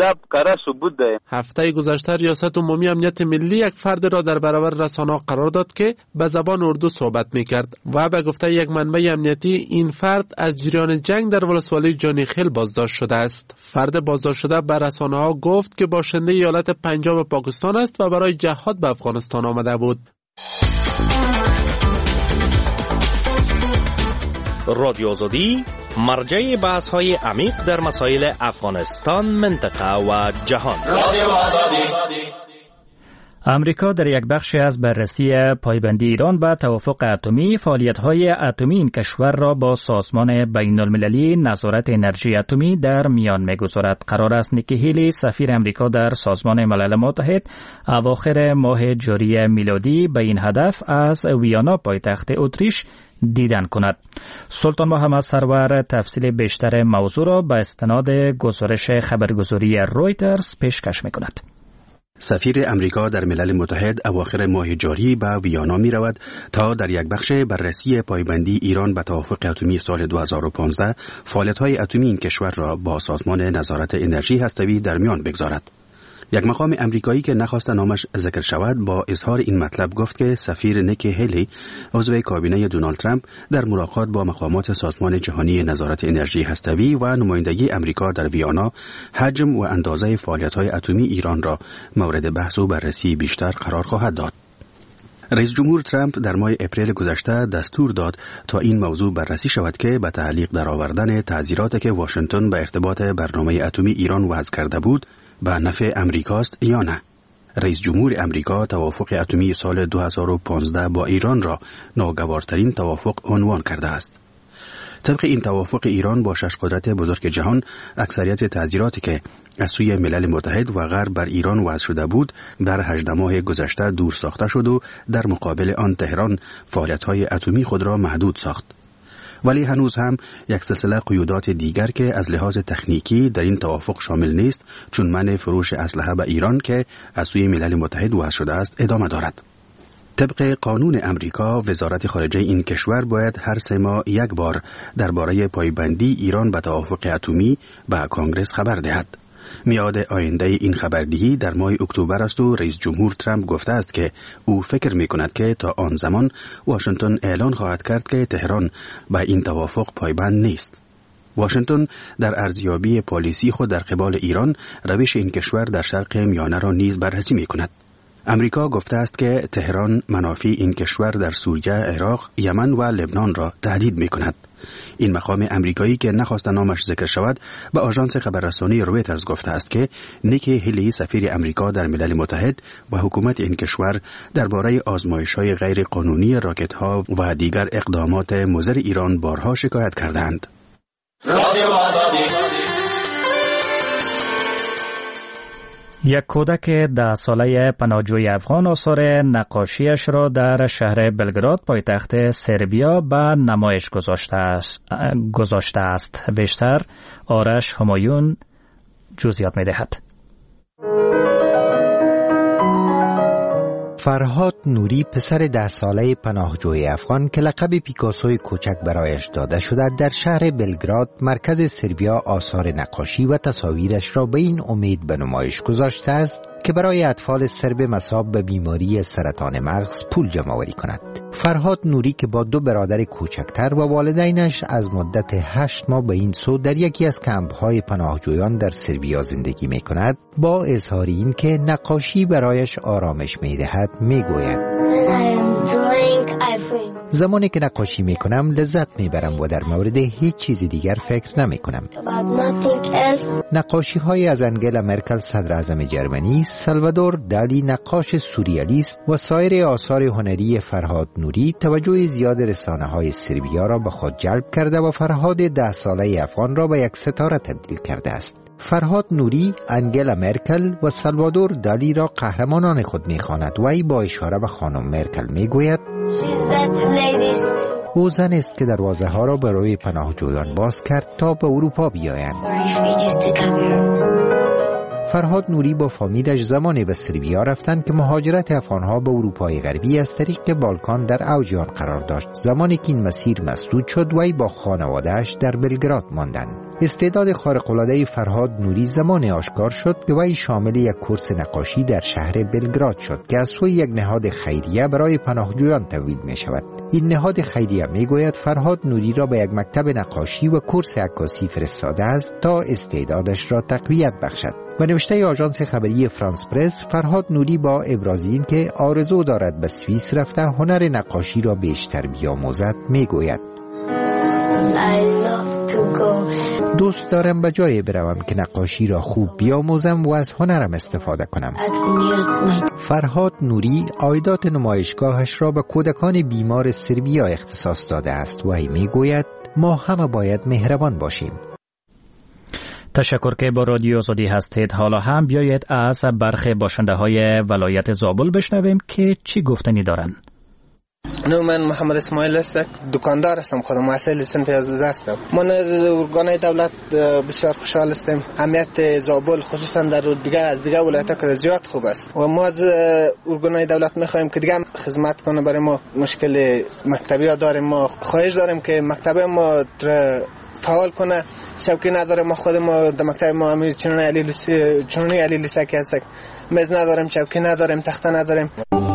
هفته گذشته ریاست عمومی امنیت ملی یک فرد را در برابر رسانه‌ها قرار داد که به زبان اردو صحبت می‌کرد و به گفته یک منبع امنیتی این فرد از جریان جنگ در ولسوالی جانخیل بازداشت شده است. فرد بازداشت شده به رسانه‌ها گفت که باشنده ایالت پنجاب پاکستان است و برای جهاد به افغانستان آمده بود. رادیو آزادی مرجع بحث‌های عمیق در مسائل افغانستان، منطقه و جهان. امریکا در یک بخشی از بررسی پایبندی ایران به توافق اتمی، فعالیت‌های اتمی این کشور را با سازمان بین‌المللی نظارت انرژی اتمی در میان می‌گذارد. قرار است نیکی هیلی سفیر امریکا در سازمان ملل متحد اواخر ماه جاری میلادی به این هدف از ویانا پایتخت اتریش دیدن کند. سلطان محمد سرور تفصیل بیشتر موضوع را به استناد گزارش خبرگزاری رویترز پیشکش می‌کند. سفیر امریکا در ملل متحد اواخر ماه جاری به ویانا می رود تا در یک بخش بررسی پایبندی ایران به توافق اتمی سال 2015 فعالیت‌های اتمی این کشور را با سازمان نظارت انرژی هسته‌ای در میان بگذارد. یک مقام امریکایی که نخواست نامش ذکر شود با اظهار این مطلب گفت که سفیر نیکی هیلی عضو کابینه دونالد ترامپ در ملاقات با مقامات سازمان جهانی نظارت انرژی هسته‌ای و نمایندگی امریکا در ویانا حجم و اندازه فعالیت‌های اتمی ایران را مورد بحث و بررسی بیشتر قرار خواهد داد. رئیس جمهور ترامپ در ماه اپریل گذشته دستور داد تا این موضوع بررسی شود که به تعلیق درآوردن تعزیراتی که واشنگتن به ارتباط برنامه اتمی ایران وضع کرده بود به نفع امریکاست یا نه. رئیس جمهور امریکا توافق اتمی سال 2015 با ایران را ناگوارترین توافق عنوان کرده است. طبق این توافق ایران با 6 قدرت بزرگ جهان اکثریت تعزیراتی که از سوی ملل متحد و غرب بر ایران وضع شده بود در 18 ماه گذشته دور ساخته شد و در مقابل آن تهران فعالیت‌های اتمی خود را محدود ساخت. ولی هنوز هم یک سلسله قیودات دیگر که از لحاظ تکنیکی در این توافق شامل نیست، چون منع فروش اسلحه به ایران که از سوی ملل متحد وضع شده است ادامه دارد. طبق قانون امریکا، وزارت خارجه این کشور باید هر 3 ماه یک بار درباره پایبندی ایران به توافق اتمی به کانگرس خبر دهد. میعاد آینده این خبردهی در ماه اکتبر است و رئیس جمهور ترامپ گفته است که او فکر می‌کند که تا آن زمان واشنگتن اعلان خواهد کرد که تهران به این توافق پایبند نیست. واشنگتن در ارزیابی پالیسی خود در قبال ایران روش این کشور در شرق میانه را نیز بررسی می‌کند. امریکا گفته است که تهران منافع این کشور در سوریه، عراق، یمن و لبنان را تهدید می‌کند. این مقام امریکایی که نخواست نامش ذکر شود به آژانس خبررسانی رویترز گفته است که نیکی هیلی سفیر امریکا در ملل متحد و حکومت این کشور درباره آزمایش‌های غیر قانونی راکت‌ها و دیگر اقدامات مضر ایران بارها شکایت کردند. یک کودک 10 ساله پناهجوی افغان آثار نقاشیش را در شهر بلگراد پایتخت سربیا به نمایش گذاشته است. بیشتر آرش همایون جزئیات می‌دهد. فرهاد نوری پسر 10 ساله پناهجوی افغان که لقب پیکاسوی کوچک برایش داده شده در شهر بلگراد مرکز سربیا آثار نقاشی و تصاویرش را به این امید به نمایش گذاشته است که برای اطفال سرب مصاب به بیماری سرطان مغز پول جمع آوری کند. فرهاد نوری که با 2 برادر کوچکتر و والدینش از مدت 8 ماه به این سو در یکی از کمپ‌های پناهجویان در سربیا زندگی می کند، با اظهار این که نقاشی برایش آرامش می دهد می گوید: زمانی که نقاشی می کنم لذت می برم و در مورد هیچ چیز دیگر فکر نمی کنم. نقاشی های از انگلا مرکل صدر اعظم جرمنی، سالوادور دالی نقاش سوریالیست و سایر آثار هنری فرهاد نوری توجه زیاد رسانه های سربیا را به خود جلب کرده و فرهاد 10 ساله افغان را به یک ستاره تبدیل کرده است. فرهاد نوری انگلا مرکل و سالوادور دالی را قهرمانان خود می‌خواند و ای با اشاره به خانم مرکل می‌گوید او زن است که دروازه ها را برای پناهجویان باز کرد تا به اروپا بیایند. فرهاد نوری با فامیلش زمانی به سربیا رفتند که مهاجرت افغانها به اروپای غربی از طریق بالکان در اوج آن قرار داشت. زمانی که این مسیر مسدود شد وی با خانواده‌اش در بلگراد ماندند. استعداد خارق‌العاده فرهاد نوری زمان آشکار شد که وی شامل یک کورس نقاشی در شهر بلگراد شد که از سوی یک نهاد خیریه برای پناهجویان تمویل می شود. این نهاد خیریه می گوید فرهاد نوری را به یک مکتب نقاشی و کورس عکاسی فرستاده است تا استعدادش را تقویت بخشد. به نوشته آژانس خبری فرانس پرس، فرهاد نوری با ابراز این که آرزو دارد به سوئیس رفته هنر نقاشی را بیشتر بیاموزد می گوید: دوست دارم به جای بروم که نقاشی را خوب بیاموزم و از هنرم استفاده کنم. فرهاد نوری عایدات نمایشگاهش را به کودکان بیمار سربیا اختصاص داده است و می گوید ما همه باید مهربان باشیم. تشکر که با رادیو آزادی هستید. حالا هم بیایید از برخی باشنده های ولایت زابل بشنویم که چی گفتنی دارن. من محمد اسماعیل هستم، دکاندار هستم، خودم محصل صنف 11 هستم. من از ارگانهای دولت بسیار خوشحال هستم. امنیت زابل خصوصا در دیگه ولایت‌ها که زیاد خوب است و ما از ارگانهای دولت می‌خوایم که دیگه خدمت کنه برای ما. مشکل مکتبی ها داریم، ما خواهش داریم که مکتب ما فعال کنه. شوکی نداره، ما خود ما در مکتب ما امیر چنونی علی لیسکی هست، میز نداریم، شوکی نداریم، تخته نداریم.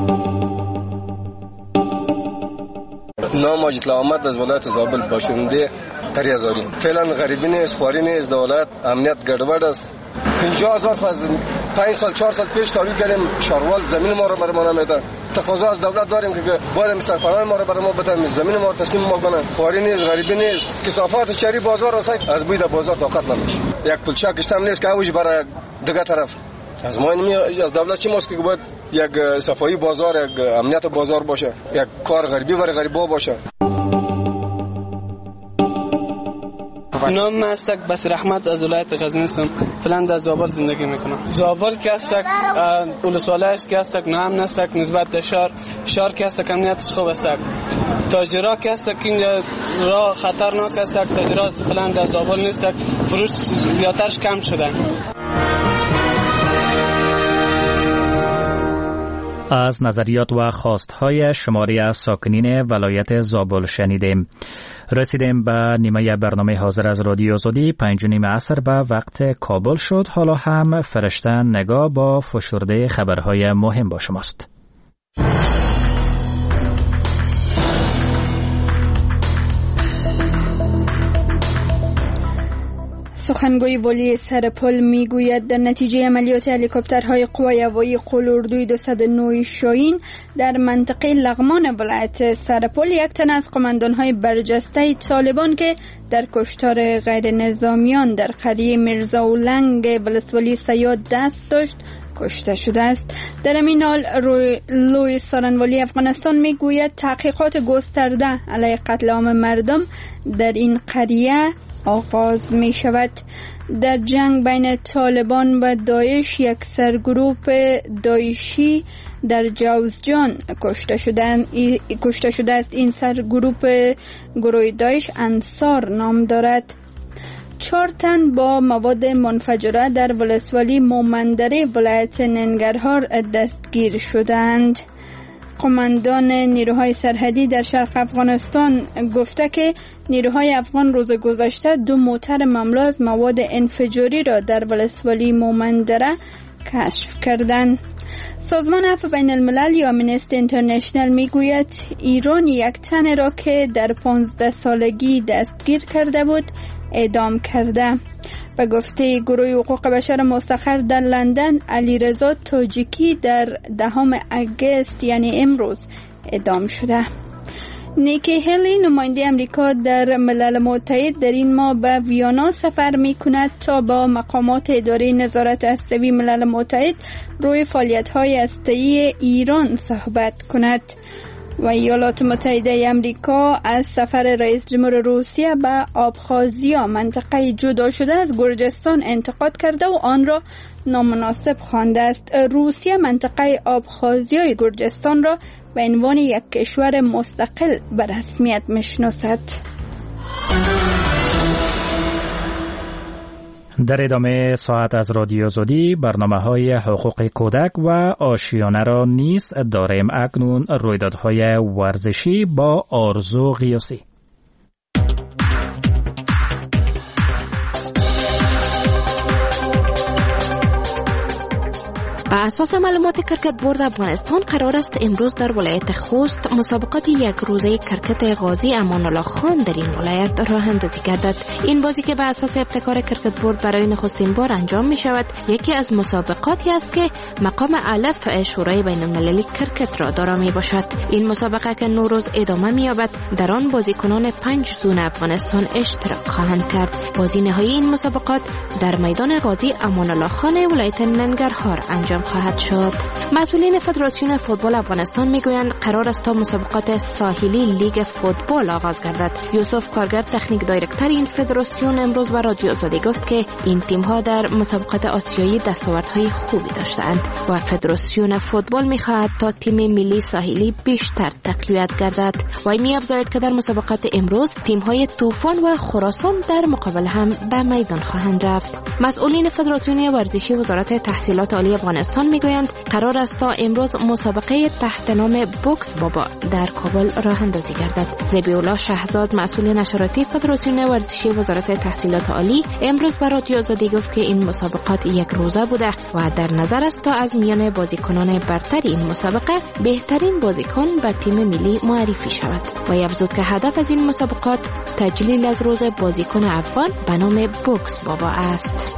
نام ماجد لامد از ولایت زابل، باشنده قریه‌زاری. فعلا غریبی نیست، خواری نیست، دولت امنیت گډوډ است. 50,000 از 5 سال 4 سال پیش تابع کردیم، شاروال زمین ما رو برای ما نمیده. تقاضا از دولت داریم که باید مستحقانه ما رو برای ما بدن، زمین ما رو تسلیم ما کنن. خواری نیست، غریبی نیست. کثافات چری بازار رسید، از بوی بازار طاقت نمیشه. یک پلچه کشتم نیست که اوج برای دیگه طرف. از ما از دولت چی ماست که باید یک صفایی بازار، یک امنیت بازار باشه، یک کار غریبی برای غریبا باشه. نام است بصیر احمد از ولایت غزنی هستم. فعلا در زابل زندگی میکنم. زابل که است ولسوالیش که است نام است نسبت به شهر که است کمیتش خوب است. تاجرا که است که اینجا راه خطرناک است. تاجرا فعلا در زابل نیست. فروش زیادترش کم شده. از نظریات و خواستهای شماری از ساکنین ولایت زابل شنیدیم. رسیدیم به نیمه برنامه حاضر از رادیو آزادی. 5:30 عصر به وقت کابل شد. حالا هم فرشته نگاه با فشرده خبرهای مهم با شماست. سخنگوی ولی سرپل میگوید در نتیجه عملیات هلیکوپترهای قوای هوایی قول-اردوی 209 شاهین در منطقه لغمان ولایت سرپل یک تن از قماندانهای برجسته طالبان که در کشتار غیر نظامیان در قریه میرزاولنگ ولسوالی سیاد دست داشت کشته شده است. در این حال لوی سارنوالی افغانستان میگوید تحقیقات گسترده علیه قتل عام مردم در این قریه آغاز می شود. در جنگ بین طالبان و داعش یک سرگروپ داعشی در جوزجان کشته شده است. این سرگروپ گروه داعش انصار نام دارد. 4 تن با مواد منفجره در ولسوالی مومندره ولایت ننگرهار دستگیر شدند. قماندان نیروهای سرحدی در شرق افغانستان گفته که نیروهای افغان روز گذشته 2 موتر مملو از مواد انفجاری را در ولسوالی مومندره کشف کردند. سازمان عفو بین الملل یا آمنستی اینترنشنال میگوید ایران یک تن را که در 15 سالگی دستگیر کرده بود اعدام کرده. به گفته گروه حقوق بشر مستقر در لندن، علیرضا تاجیکی در 10 اگست یعنی امروز اعدام شده. نیکی هلی نماینده امریکا در ملل متحد در این ماه به ویانا سفر می کند تا با مقامات اداره نظارت هسته‌ای ملل متحد روی فعالیت‌های هسته‌ای ایران صحبت کند. و ایالات متحده امریکا از سفر رئیس جمهور روسیه به آبخازیا منطقه جدا شده از گرجستان انتقاد کرده و آن را نامناسب خوانده است. روسیه منطقه آبخازیای گرجستان را به عنوان یک کشور مستقل به رسمیت میشناسد. در ادامه ساعت از رادیو آزادی برنامه‌های حقوق کودک و آشیانه را نیز داریم. اکنون رویدادهای ورزشی با آرزو غیاسی. بر اساس معلومات کرکت بورد افغانستان قرار است امروز در ولایت خوست مسابقات یک روزه کرکت غازی امان الله خان در این ولایت راه اندازی گردد. این بازی که بر اساس ابتکار کرکت بورد برای نخستین بار انجام می شود یکی از مسابقاتی است که مقام الف شورای بین المللی کرکت را دارا می باشد. این مسابقه که نوروز ادامه می یابد در آن بازیکنان 5 زون افغانستان اشتراک خواهند کرد. بازی نهایی این مسابقات در میدان غازی امان الله خان ولایت ننگرهار انجام خواهد شد. مسئولین فدراسیون فوتبال افغانستان میگویند قرار است تا مسابقات ساحلی لیگ فوتبال آغاز گردد. یوسف کارگر تکنیک دایرکتور این فدراسیون امروز به رادیو آزادی گفت که این تیم ها در مسابقات آسیایی دستاوردهای خوبی داشتند و فدراسیون فوتبال میخواهد تا تیم ملی ساحلی بیشتر تقویت گردد. و می‌افزاید که در مسابقات امروز تیم های طوفان و خراسان در مقابل هم به میدان خواهند رفت. مسئولین فدراسیون ورزشی وزارت تحصیلات عالی افغانستان میگویند قرار است تا امروز مسابقه تحت نام بوکس بابا در کابل راه اندازی گردد. ذبیح‌الله شهزاد مسئول نشراتی فدراسیون ورزشی وزارت تحصیلات عالی امروز به رادیو آزادی گفت که این مسابقات یک روزه بوده و در نظر است تا از میان بازیکنان برتر این مسابقه بهترین بازیکن به تیم ملی معرفی شود. و افزود که هدف از این مسابقات تجلیل از روز بازیکن افغان به نام بوکس بابا است.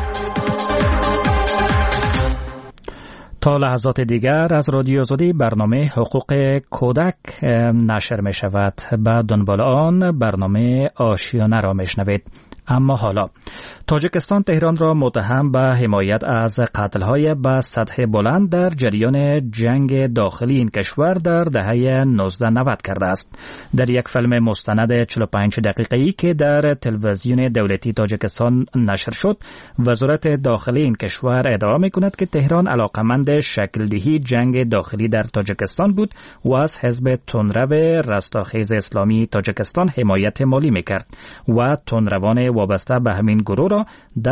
تا لحظات دیگر از رادیو آزادی برنامه حقوق کودک نشر می شود. به دنبال آن برنامه آشیانه را می شنوید. اما حالا تاجیکستان تهران را متهم به حمایت از قتل‌های به سطح بلند در جریان جنگ داخلی این کشور در دهه 1990 کرده است. در یک فیلم مستند 45 دقیقه‌ای که در تلویزیون دولتی تاجیکستان نشر شد، وزارت داخلی این کشور ادعا می‌کند که تهران علاقمند شکل‌دهی جنگ داخلی در تاجیکستان بود و از حزب تندرو رستاخیز اسلامی تاجیکستان حمایت مالی می‌کرد و تندروان وابسته به همین گروه را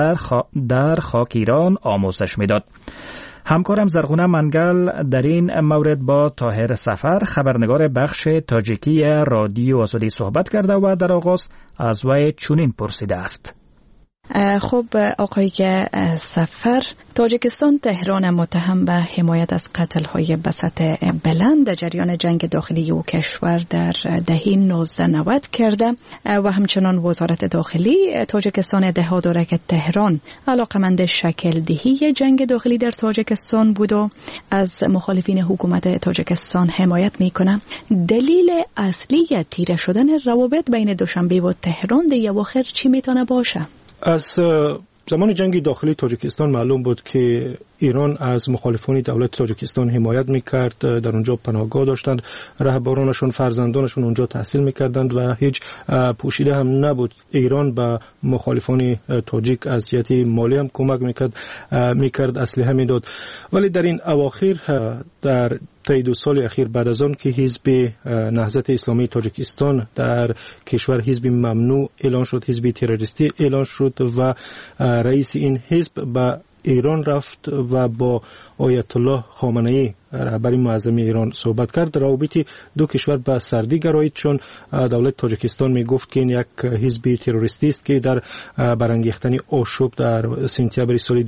در خاک ایران آموزش میداد. همکارم زرغونه منگل در این مورد با طاهر سفر خبرنگار بخش تاجیکی رادیو آزادی صحبت کرده و در آغاز از وی چنین پرسیده است. خب آقای سفر، تاجیکستان تهران متهم به حمایت از قتل‌های به سطح بلند در جریان جنگ داخلی او کشور در دهه 1990 کرده و همچنان وزارت داخلی تاجیکستان ادعا دارد که تهران علاقمند شکل دهی جنگ داخلی در تاجیکستان بود و از مخالفین حکومت تاجیکستان حمایت میکنه. دلیل اصلی تیره شدن روابط بین دوشنبه و تهران در اواخر چی میتونه باشه؟ از زمان جنگ داخلی تاجیکستان معلوم بود که ایران از مخالفان دولت تاجیکستان حمایت میکرد، در اونجا پناهگاه داشتند، رهبرانشون فرزندانشون اونجا تحصیل میکردند و هیچ پوشیده هم نبود. ایران به مخالفان تاجیک از جهت مالی هم کمک میکرد، اسلحه میداد. ولی در این اواخر در طی 2 سال اخیر بعد از آن که حزب نهضت اسلامی تاجیکستان در کشور حزب ممنوع اعلان شد، حزب تروریستی اعلان شد و رئیس این حزب به ایران رفت و با آیت الله خامنه‌ای رهبر معظم ایران صحبت کرد، روابط دو کشور به سردی گرایید، چون دولت تاجیکستان می گفت که این یک حزب تروریستی است که در برانگیختن آشوب در سپتامبر سال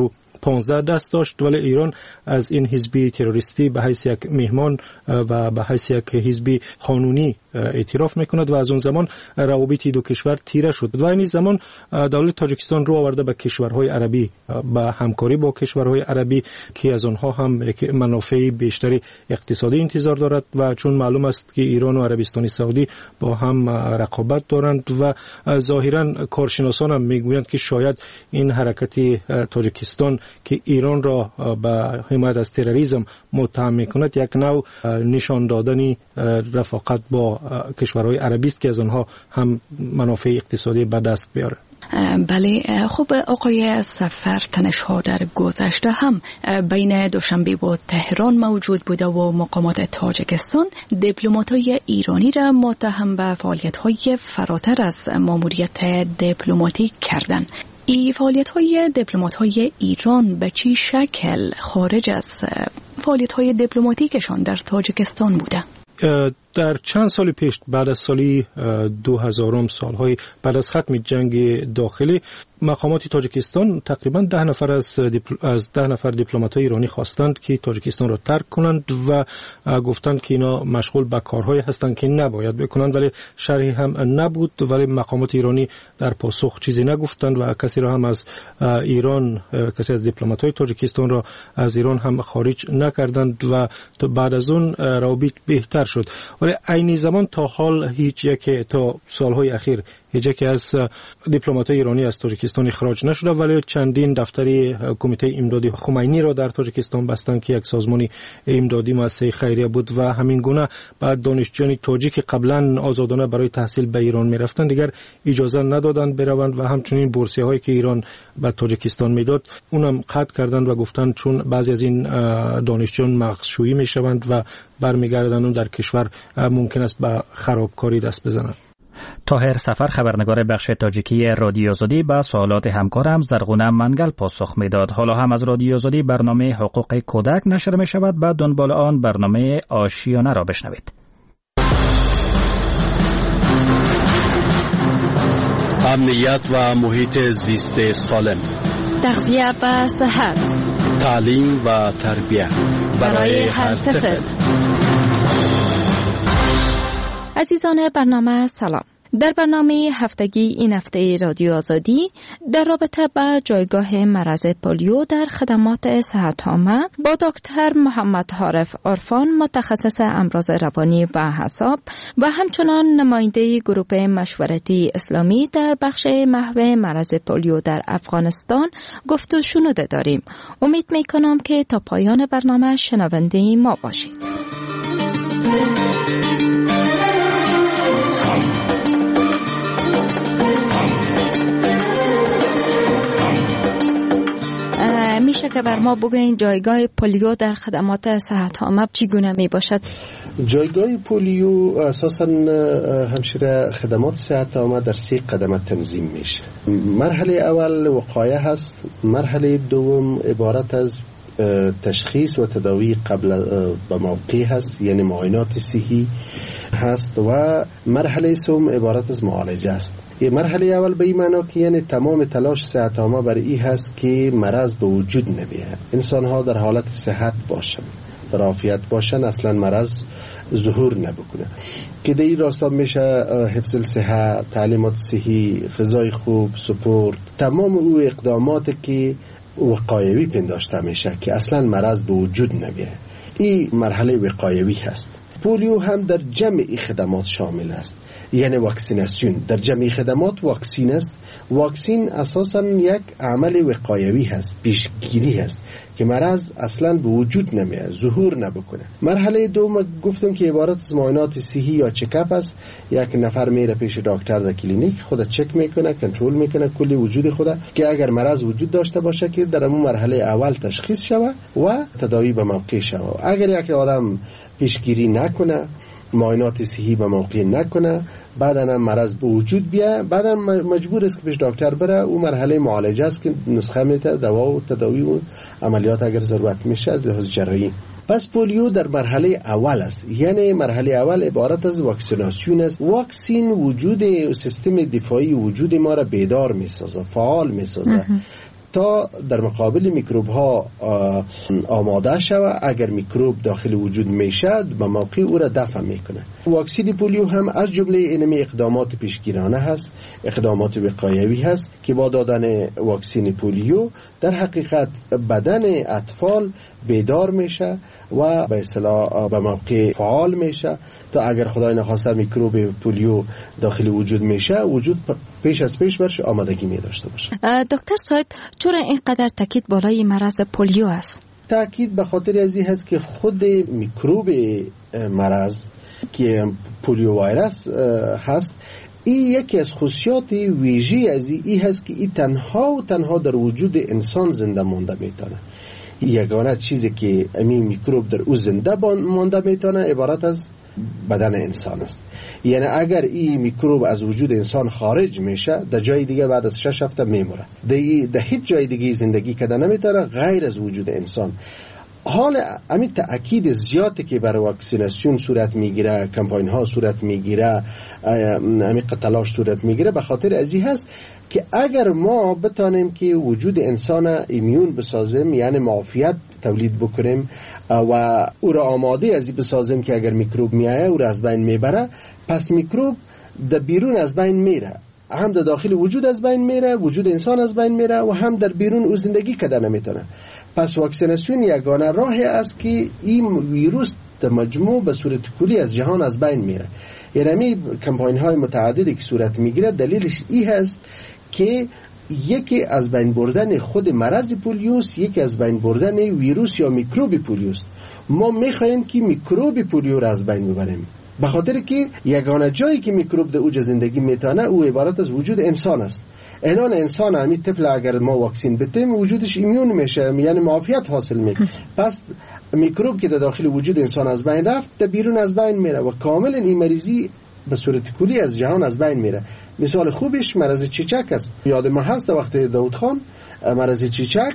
2015 دست داشت. ولی ایران از این حزب تروریستی به حیث یک مهمان و به حیث یک حزب قانونی اعتراف میکند و از اون زمان روابط دو کشور تیره شد و این زمان دولت تاجیکستان رو آورده به کشورهای عربی، به همکاری با کشورهای عربی که از آنها هم منافع بیشتری اقتصادی انتظار دارد و چون معلوم است که ایران و عربستان سعودی با هم رقابت دارند و ظاهرا کارشناسان هم میگویند که شاید این حرکت تاجیکستان که ایران را به حمایت از تروریسم متهم میکند یک نوع نشان دادن رفاقت با کشورهای عربی است که از آنها هم منافع اقتصادی به دست بیاره. بله، خب آقای سفر، تنش‌ها در گذشته هم بین دوشنبه و تهران موجود بوده و مقامات تاجیکستان دیپلمات‌های ایرانی را متهم به فعالیت‌های فراتر از ماموریت دیپلماتیک کردند. این فعالیت‌های دیپلمات‌های ایران به چه شکل خارج از فعالیت‌های دیپلماتیکشان در تاجیکستان بوده؟ در چند سال پیش بعد از سالی 2000 سالهای بعد از ختم جنگ داخلی مقامات تاجیکستان تقریبا 10 نفر از 10 نفر دیپلمات‌های ایرانی خواستند که تاجیکستان را ترک کنند و گفتند که اینا مشغول به کارهایی هستند که نباید بکنند، ولی شرحی هم نبود. ولی مقامات ایرانی در پاسخ چیزی نگفتند و کسی را هم از ایران، کسی از دیپلمات‌های تاجیکستان را از ایران هم خارج نکردند و بعد از اون روابط بهتر شد. ولی عین زمان تا حال تا سالهای اخیر هیچ یک از دیپلمات‌های ایرانی از تاجیکستان اخراج نشده، ولی چندین دفتر کمیته امدادی خمینی را در تاجیکستان بستند که یک سازمان امدادی مؤسسه خیریه بود و همین گونه بعد دانشجویان تاجیک قبلا آزادانه برای تحصیل به ایران می‌رفتند دیگر اجازه ندادند بروند و همچنین بورسیه‌هایی که ایران به تاجیکستان میداد اونم قطع کردند و گفتند چون بعضی از این دانشجویان مغزشویی میشوند و برمیگردند و در کشور ممکن است به خرابکاری دست بزنند. طاهر سفر، خبرنگار بخش تاجیکی رادیو آزادی، به سوالات همکارم زرغونه منگل پاسخ میداد. حالا هم از رادیو آزادی برنامه حقوق کودک نشر می شود، بعد دنبال آن برنامه آشیانه را بشنوید. امنیت و محیط زیست سالم، تغذیه و صحت، تعلیم و تربیت برای هر طفل. عزیزان برنامه سلام. در برنامه هفتگی این هفته رادیو آزادی در رابطه با جایگاه مرض پولیو در خدمات صحت عامه با دکتر محمد عارف عرفان متخصص امراض روانی و اعصاب و همچنان نماینده گروه مشورتی اسلامی در بخش محو مرض پولیو در افغانستان گفت و شنوده داریم. امید میکنم که تا پایان برنامه شنونده ما باشید. میشه که بر ما بگوین جایگاه پولیو در خدمات صحت عامه چگونه می باشد؟ جایگاه پولیو اساساً همشیره خدمات صحت عامه در 3 قدم تنظیم میشه. مرحله اول وقایه هست، مرحله دوم عبارت از تشخیص و تداوی قبل به موقع هست، یعنی معاینات صحی هست، و مرحله سوم عبارت از معالجه است. مرحله اول به این معنی که یعنی تمام تلاش صحت عامه برای این هست که مرض به وجود نمیاد، انسان ها در حالت صحت باشن، در عافیت باشن، اصلا مرض ظهور نبکنه. که در این راستا میشه حفظ صحت، تعلیمات صحی، غذای خوب، سپورت، تمام او اقداماتی که وقایوی پنداشته میشه که اصلا مرض به وجود نمیاد. این مرحله وقایوی هست. پولیو هم در جمع خدمات شامل است، یعنی واکسیناسیون در جمع خدمات واکسین است. واکسین اساساً یک عمل وقایوی هست، پیشگیری هست که مرض اصلا به وجود نمیاد، ظهور نبکنه. مرحله دوم گفتم که عبارت از معاینات صحی یا چکاپ است. یک نفر میره پیش دکتر در کلینیک، خود چک میکنه، کنترل میکنه کلی وجود خود که اگر مرض وجود داشته باشه که در اون مرحله اول تشخیص شود و تداوی به موقع شود. اگر یک آدم پیشگیری نکنه، معاینات صحی به موقع نکنه، بعداً مرض به وجود بیاد، بعداً مجبور است که پیش دکتر بره. او مرحله معالجه است که نسخه میده، دوا و تداوی و عملیات اگر ضرورت میشه از لحاظ جراحی. پس پولیو در مرحله اول است، یعنی مرحله اول عبارت از واکسیناسیون است. واکسین وجود سیستم دفاعی وجود ما را بیدار میسازه، فعال میسازه تا در مقابل میکروب ها آماده شود. اگر میکروب داخل وجود میشد به موقع او را دفع میکنه. واکسین پولیو هم از جمله اینمی اقدامات پیشگیرانه هست، اقدامات وقایوی هست که با دادن واکسین پولیو در حقیقت بدن اطفال بیدار میشه و به اصطلاح به موقع فعال میشه تا اگر خدای نخواسته میکروب پولیو داخل وجود میشه، وجود پیش از پیش برش آمادگی می داشته باشه. دکتر صاحب، چرا اینقدر تاکید بالای مرض پولیو است؟ تاکید به خاطر از این هست که خود میکروب مرض که پولیو ویروس هست، این یکی از خصوصیات ویژه از این هست که این تنها در وجود انسان زنده مانده میتونه. یگانه چیزی که این میکروب در او زنده مانده میتونه عبارت از بدن انسان است. یعنی اگر این میکروب از وجود انسان خارج میشه، در جای دیگه بعد از 6 هفته میموره. در هیچ جای دیگه زندگی کردن نمیتونه غیر از وجود انسان. حال همین تأکید زیادی که برای واکسیناسیون صورت میگیره، کمپاین ها صورت میگیره، همین تلاش صورت میگیره به خاطر ازی هست که اگر ما بتانیم که وجود انسان ایمیون بسازیم، یعنی معافیت تولید بکنیم و او را آماده ازی بسازیم که اگر میکروب میایه او را از بین میبره، پس میکروب در بیرون از بین میره، هم در داخل وجود از بین میره، وجود انسان از بین میره و هم در بیرون او زندگی کردن نمیتونه. پس واکسیناسیون یگانه راهی است که این ویروس در مجموع به صورت کلی از جهان از بین میره. یعنی کمپاین های متعددی که صورت میگیره دلیلش این هست که یکی از بین بردن خود مرض پولیوست، یکی از بین بردن ویروس یا میکروب پولیوست. ما میخوایم که میکروب پولیو را از بین ببریم، به خاطر که یگانه جایی که میکروب در اوج زندگی میتونه او عبارت از وجود انسان است. اینان انسان همین طفل اگر ما واکسین بدیم وجودش ایمیون میشه، یعنی معافیت حاصل میکنه. پس میکروب که در داخل وجود انسان از بین رفت، در بیرون از بین میره و کاملا این مریضی به صورت کلی از جهان از بین میره. مثال خوبش مرض چیچک است. یاد ما هست وقت داود خان مرض چیچک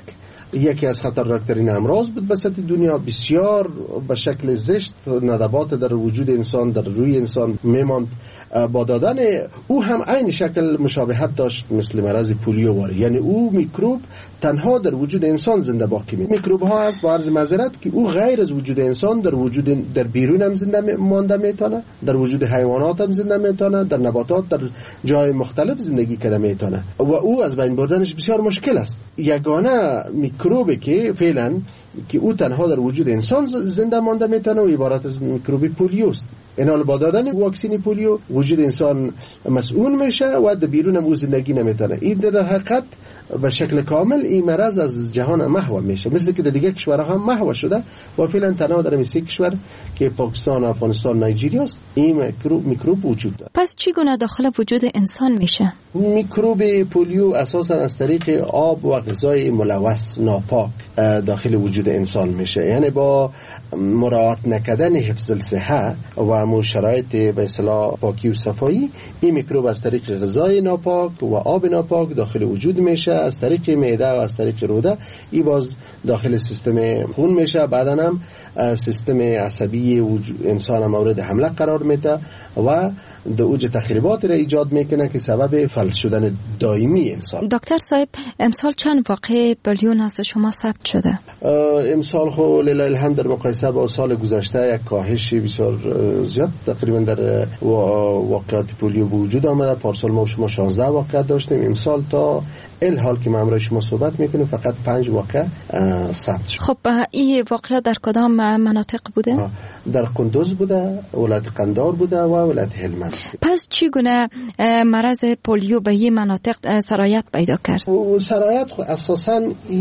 یکی از خطرناکترین امراض بود به سطح دنیا. بسیار به شکل زشت ندبات در وجود انسان، در روی انسان میماند. با دادن او هم عین شکل مشابهت داشت مثل مرض پولیو واری، یعنی او میکروب تنها در وجود انسان زنده باقی میماند. میکروب ها هست با عرض معذرت که او غیر از وجود انسان در بیرون هم زنده مانده میتونه، در وجود حیوانات هم زنده میتونه، در نباتات در جای مختلف زندگی کرده میتونه و او از بین بردنش بسیار مشکل است. یگانه میکروبی که فعلا که او تنها در وجود انسان زنده مانده میتونه و عبارت از میکروب پولیو است. اینال با دادن واکسین پولیو وجود انسان مسئول میشه و در بیرون او زندگی نمیتونه. این در حقیقت به شکل کامل این مرض از جهان محو میشه، مثل که در دیگه کشورها هم محو شده و فعلا تنها در این سه کشور که پاکستان، افغانستان، نایجیریا است این میکروب وجود داره. پس چگونه داخل وجود انسان میشه؟ میکروب پولیو اساسا از طریق آب و غذای ملوث ناپاک داخل وجود انسان میشه، یعنی با مراعات نکردن حفظ الصحه و شرایط به اصطلاح پاکی و صفایی این میکروب از طریق غذای ناپاک و آب ناپاک داخل وجود میشه، از طریق معده و از طریق روده این باز داخل سیستم خون میشه، بعدا هم سیستم عصبی انسان مورد حمله قرار میده و در اوج تخریبات را ایجاد میکنه که سبب فلج شدن دائمی انسان. دکتر صاحب امسال چند واقع پولیو نزد شما ثبت شده؟ امسال خو لله الحمد در مقایسه با سال گذشته یک کاهش بسیار زیاد تقریبا در واقعات پولیو وجود آمده. پارسال ما شما 16 واقعات داشتیم، امسال تا الحال که ما امروز شما صحبت میکنیم فقط 5 واقع ثبت شد. خب این واقعات در کدام مناطق بوده؟ در قندوز بوده، ولایت قندهار بوده و ولایت هلمند. پس چگونه مرض پولیو به این مناطق سرایت پیدا کرد؟ سرایت اساساً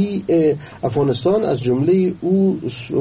افغانستان از جمله او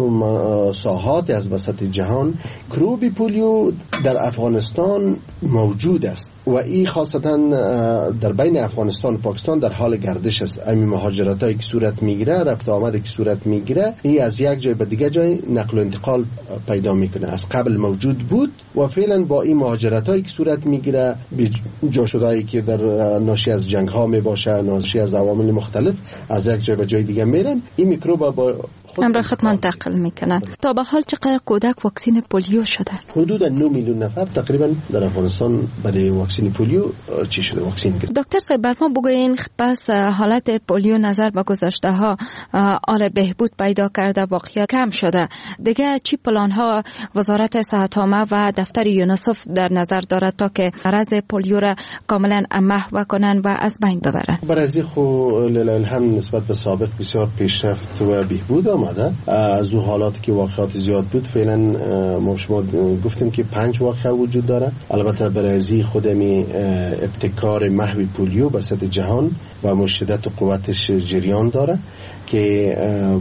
ساحات از وسط جهان کروب پولیو در افغانستان موجود است و این خاصتا در بین افغانستان و پاکستان در حال گردش است. این مهاجرتایی که صورت میگیره، رفت آمده که صورت میگیره، این از یک جای به دیگه جای نقل و انتقال پیدا میکنه. از قبل موجود بود و فعلا با این مهاجرتایی که صورت میگیره، جا شدهایی که در ناشی از جنگ ها میباشه، ناشی از عوامل مختلف از یک جای به جای دیگه میرن، این میکروب با خود منتقل میکنن. تا به حال چقدر کودک واکسین پولیو شده؟ حدود 9 میلیون نفر تقریبا در افغانستان برای واکسین پولیو چی شده واکسین گرفت. دکتر صاحب بر ما بگوین پس حالت پولیو نظر به گذشته ها آل بهبود پیدا کرده، واقعا کم شده، دیگه چی پلان ها وزارت صحت عامه و دفتر یونیسف در نظر دارد تا که مرض پولیو را کاملا محو کنن و از بین ببرن؟ برای خو لله الحمد نسبت به سابق بسیار پیشرفت و بهبود آمده. از اون حالاتی که واقعات زیاد بود فعلا ما شما گفتیم که 5 واقعه وجود داره. البته برای خودمی ابتکار محو پولیو به سطح جهان و مشدت و قوتش جریان داره که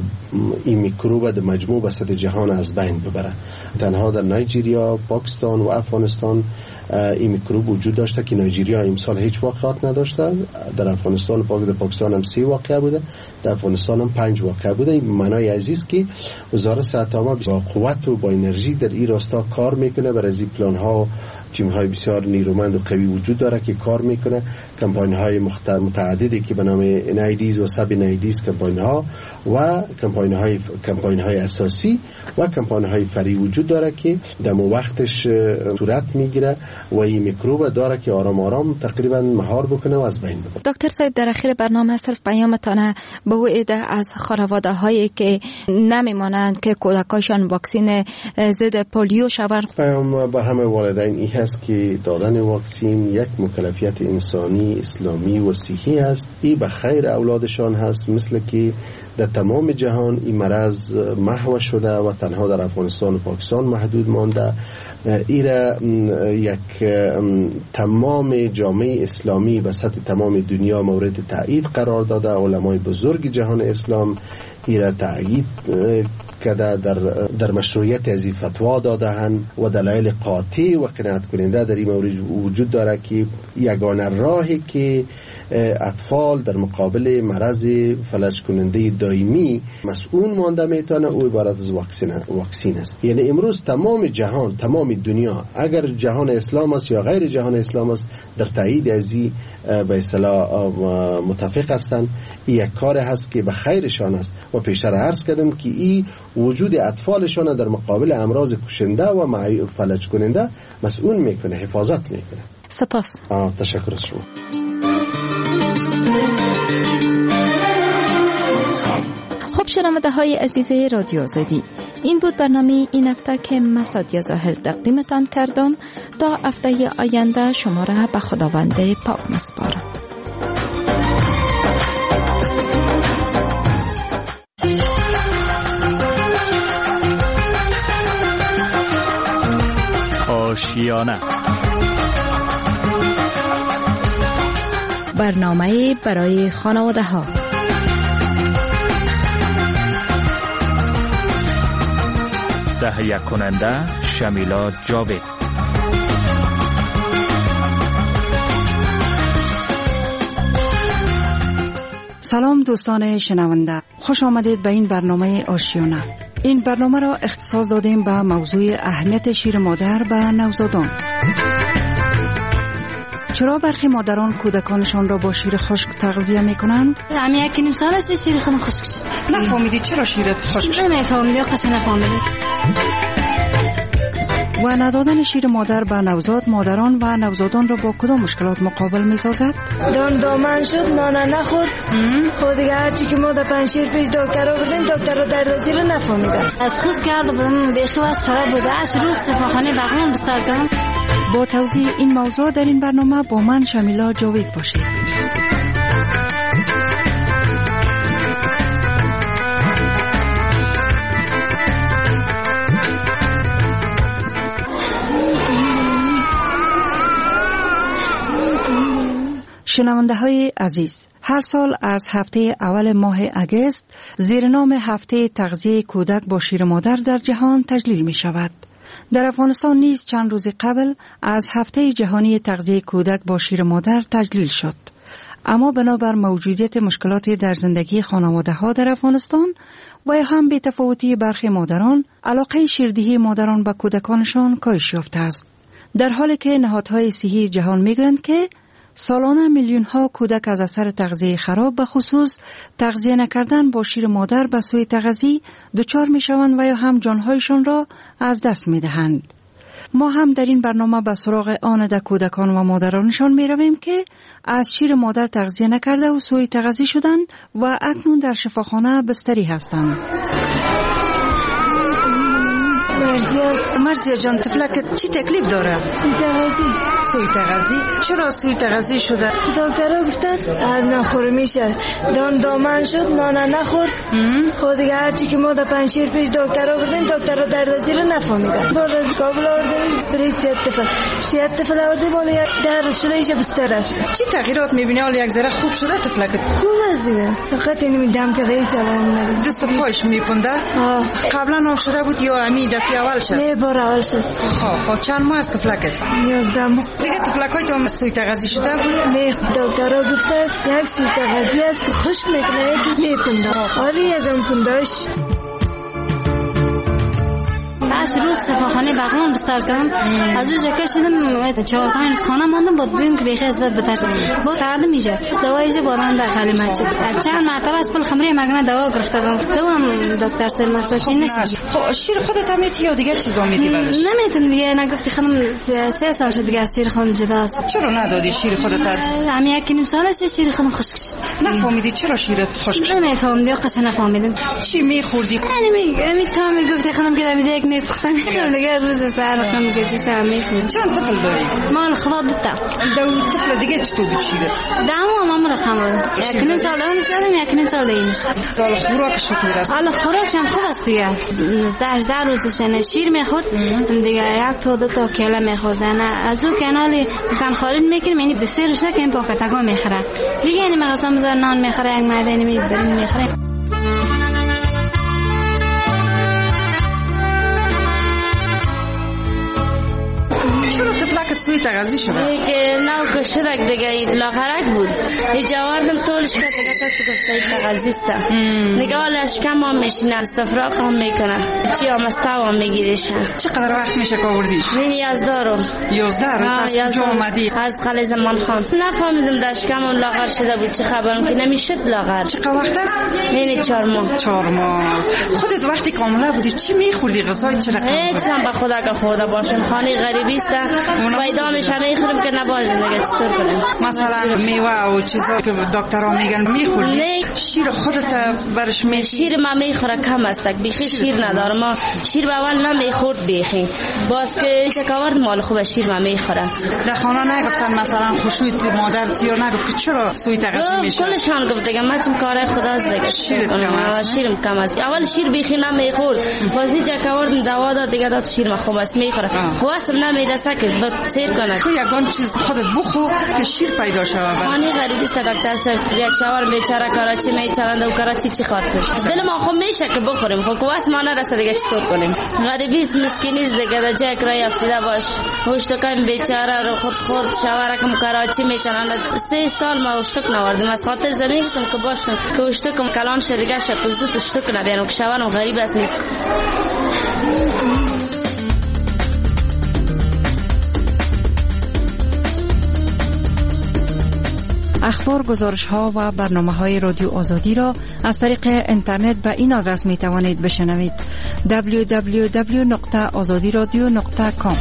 این میکروب در مجموع به سطح جهان از بین ببره. تنها در نایجیریا، پاکستان و افغانستان این میکروب وجود داشته که نایجیریا امسال هیچ واقعات نداشته. در افغانستان و پاکستان هم 3 واقعه بوده، در افغانستان هم 5 واقعه بوده. این معنای عزیز که وزارت صحت عامه با قوت و با انرژی در این راستا کار میکنه. برای این پلان ها تیم های بسیار نیرومند و قوی وجود داره که کار میکنه. کمپاین های متعددی که به نام NIDs و سب NIDs کمپاین ها و کمپاین های اساسی و کمپاین های فری وجود داره که در وقتش صورت میگیره و این میکروب داره که آرام آرام تقریبا مهار بکنه و از بین ببره. دکتر صاحب در اخیر برنامه صرف پیامتان به او عده از خانواده هایی که نمیمانند که کودکاشان واکسین ضد پولیو شوند. پیام به همه والدین این هست که دادن واکسین یک مکلفیت انسانی، اسلامی و صحی است. این به خیر اولادشان هست، مثل که در تمام جهان این مرض محو شده و تنها در افغانستان و پاکستان محدود مانده. ایره یک تمام جامعه اسلامی و سطح تمام دنیا مورد تایید قرار داده. علمای بزرگ جهان اسلام ایره تایید کرده، در مشروعیت از این فتوا داده‌اند و دلایل قاطع و قناعت کننده در این مورد وجود داره که یگانه راهی که اطفال در مقابل مرض فلج کننده دائمی مسئول مانده میتونه او عبارت از واکسین است. یعنی امروز تمام جهان، تمام دنیا، اگر جهان اسلام است یا غیر جهان اسلام است، در تایید از این به اصطلاح متفق هستند. یک کار هست که به خیرشان است و پیشتر عرض کردم که این وجود اطفالشان در مقابل امراض کشنده و فلج کننده مسئول میکنه، حفاظت میکنه. سپاس. تشکر از شما. خب شنونده های عزیز رادیو آزادی، این بود برنامه این هفته که مسعود یزاهل تقدیمتان کردم. تا هفته آینده شما را به خداوند پاک میسپارم. آشیانه، برنامه برای خانواده ها. تهیه کننده شمیلا جاوید. سلام دوستان شنونده، خوش آمدید به این برنامه آشیانه. این برنامه را اختصاص دادیم به موضوع اهمیت شیر مادر به نوزادان. چرا برخی مادران کودکانشان را با شیر خشک تغذیه میکنند؟ همین 1.5 سال است شیر خودم خشک شد. نفهمیدی چرا شیرت خشک شد؟ نمیفهمیدی، قصه نفهمیدی. و ندادن شیر مادر به نوزاد مادران و نوزادان را با کدام مشکلات مقابل می‌سازد؟ دامن شد، نان نخورد. خود دیگه هرچی که ما در پنجشیر پیش دکتر رو بودیم، دکتر رو در وزیر نفهمیدن. از خود کرده بودم بیخی واسه خراب بوده، 8 روز شفاخانه بغلان بستر کردم. با توضیح این موضوع در این برنامه با من شمیلا جاوید باشید. شنونده های عزیز، هر سال از هفته اول ماه اگست زیر نام هفته تغذیه کودک با شیر مادر در جهان تجلیل می شود. در افغانستان نیز چند روز قبل از هفته جهانی تغذیه کودک با شیر مادر تجلیل شد. اما بنابر موجودیت مشکلاتی در زندگی خانواده ها در افغانستان و هم به تفاوتی برخی مادران، علاقه شیردهی مادران به کودکانشان کاهش یافته است. در حالی که نهادهای صحی جهان میگویند که سالانه میلیون ها کودک از اثر تغذیه خراب به خصوص تغذیه نکردن با شیر مادر به سوی تغذیه دچار می شوند و یا هم جانهایشان را از دست می دهند. ما هم در این برنامه به سراغ آن در کودکان و مادرانشان می رویم که از شیر مادر تغذیه نکرده و سوی تغذیه شدند و اکنون در شفاخانه بستری هستند. مرزیا جان، طفلک چی تکلیف داره؟ سوی تغذی. چرا سوی تغذی شده؟ دکترها گفتن نخوره میشه. دامن شد، نان نخورد. خود دیگه هرچی که ما در پنجشیر پیش دکترها بودیم، دکترها در وزیر نفهمیدن. بعد از کابل آوردیم برای 3 طفل آوردیم، بالا یک در شده ایشه بستر است. چی تغییرات میبینی؟ حالا یک ذره خوب شده طفلک؟ خوب است دیگه، فقط اینو میدم که رئیس علام ندید. دست و پایش میپنده؟ قبلا هم شده بود یا امی دفعه اول شد؟ نه، بار اول شد. خب چند ماه است طفلکت؟ 11 ماه. دیگه طفلکای تو سوی تغذی شده بود؟ نه، دکترها گفتن یک سوی تغذی است که خشک میکنه، یکی میپنده. آره ازم پنداش 8 روز شفاخانه بغلان بستر کردم. از اونجا کشیدم 4-5 خانه ماندم، بعد ببینم که بیخی ازبت بتر شد. بعد کردم میشه دوایش بادام در خالی مچید. چند مرتبه از پل خمری مگنه دوا گرفته بودم. دوام دکتر سر مقصدی نیست. خب شیر خودت هم میتی یا دیگه چیزا میتی برش؟ نمیتونم دیگه، نگفتی خانم 3 سال شد دیگه از شیر خودم جداست. چرا ندادی شیر خودت؟ همین 1.5 سال است شیر خودم خشک شد. نفهمیدی چرا شیرت خشک شد؟ نمیفهمیدم، قصه نفهمیدم. چی میخوردی؟ یعنی میگفتی خانم که دیگه یک میخوام دیگه روز سر خودم که چی شرمیتون. چند طفل داری؟ مال خدا دتا. دو طفل دیگه چطور بشیره؟ دامو مامان رقم. 1.5 سال دارم، 1.5 سال نیست. سال خوراکش چطور است؟ حالا خوراکش هم خوب است دیگه. 18 روزش شیر میخورد، دیگه 1 تا 2 تا کیله میخورد. از اون کنالی کان خارج میکنیم، یعنی بسیارش که این پاکتگا میخوره. دیگه یعنی مغازه مزار نان میخوره، یک معده میخوره. سوی تغذیه شده که نو کشدک دیگه لاغرک بود جواردم طولش که دیگه تست سوی تغذیه است دیگه حالا اشکم هم میشینه استفراغ هم میکنه چی هم استاو هم میگیریشن. چقدر وقت میشه که آوردیش؟ من 11 روز. 11 روز از کجا آمدی؟ از خاله زمان خان. نفهمیدم داشکم اون لاغر شده بود چه خبرم که نمیشد لاغر. چقدر وقت است؟ یعنی 4 ماه. 4 ماه. خودت وقتی کاملا بودی چی میخوردی؟ غذای چه رقم؟ هیچم به خدا که خورده باشم. خانه غریبی است. پیدا میشه میخورم که نباشه دیگه چطور کنم؟ مثلا میوه و چیزا که دکترها میگن میخوردی؟ نه. شیر خودت برش میخوری؟ شیر ما میخوره کم است. بیخی شیر ندارم. ما شیر به اول نمیخورد بیخی. باز که چکاورد مال خوب شیر ما میخوره. در خانه نگفتن مثلا خوشوی مادر تیو نگفت که چرا سوی تغذیه میشه؟ کلشان گفت دیگه من چم کار خداست دیگه. شیرم کم است. اول شیر بیخی نمیخورد. بازی چکاورد دوا داد دیگه داد شیر ما خوب است میخوره. خواستم نمیدسه که بعد سیر کنه. تو یگان چیز خودت بخو که شیر پیدا شود. خانی غریبی است دکتر صاحب. یک شاور بیچاره کراچی میچرند و کراچی چی خاطر. دل ما خوب میشه که بخوریم. خب خواست ما نرسه دیگه چطور کنیم؟ غریبی است مسکینی است دیگه در جای کرای افتاده باش. هوشتکان بیچاره رو خود شاورکم کراچی میچرند. 3 سال ما هوشتک نوردیم از خاطر زمین گفتم که باشه که هوشتکم کلان شدیگه شکل زود هوشتک نبیانم که شاورم غریب است نیست. اخبار، گزارش ها و برنامه های رادیو آزادی را از طریق اینترنت به این آدرس می توانید بشنوید: www.azadiradio.com.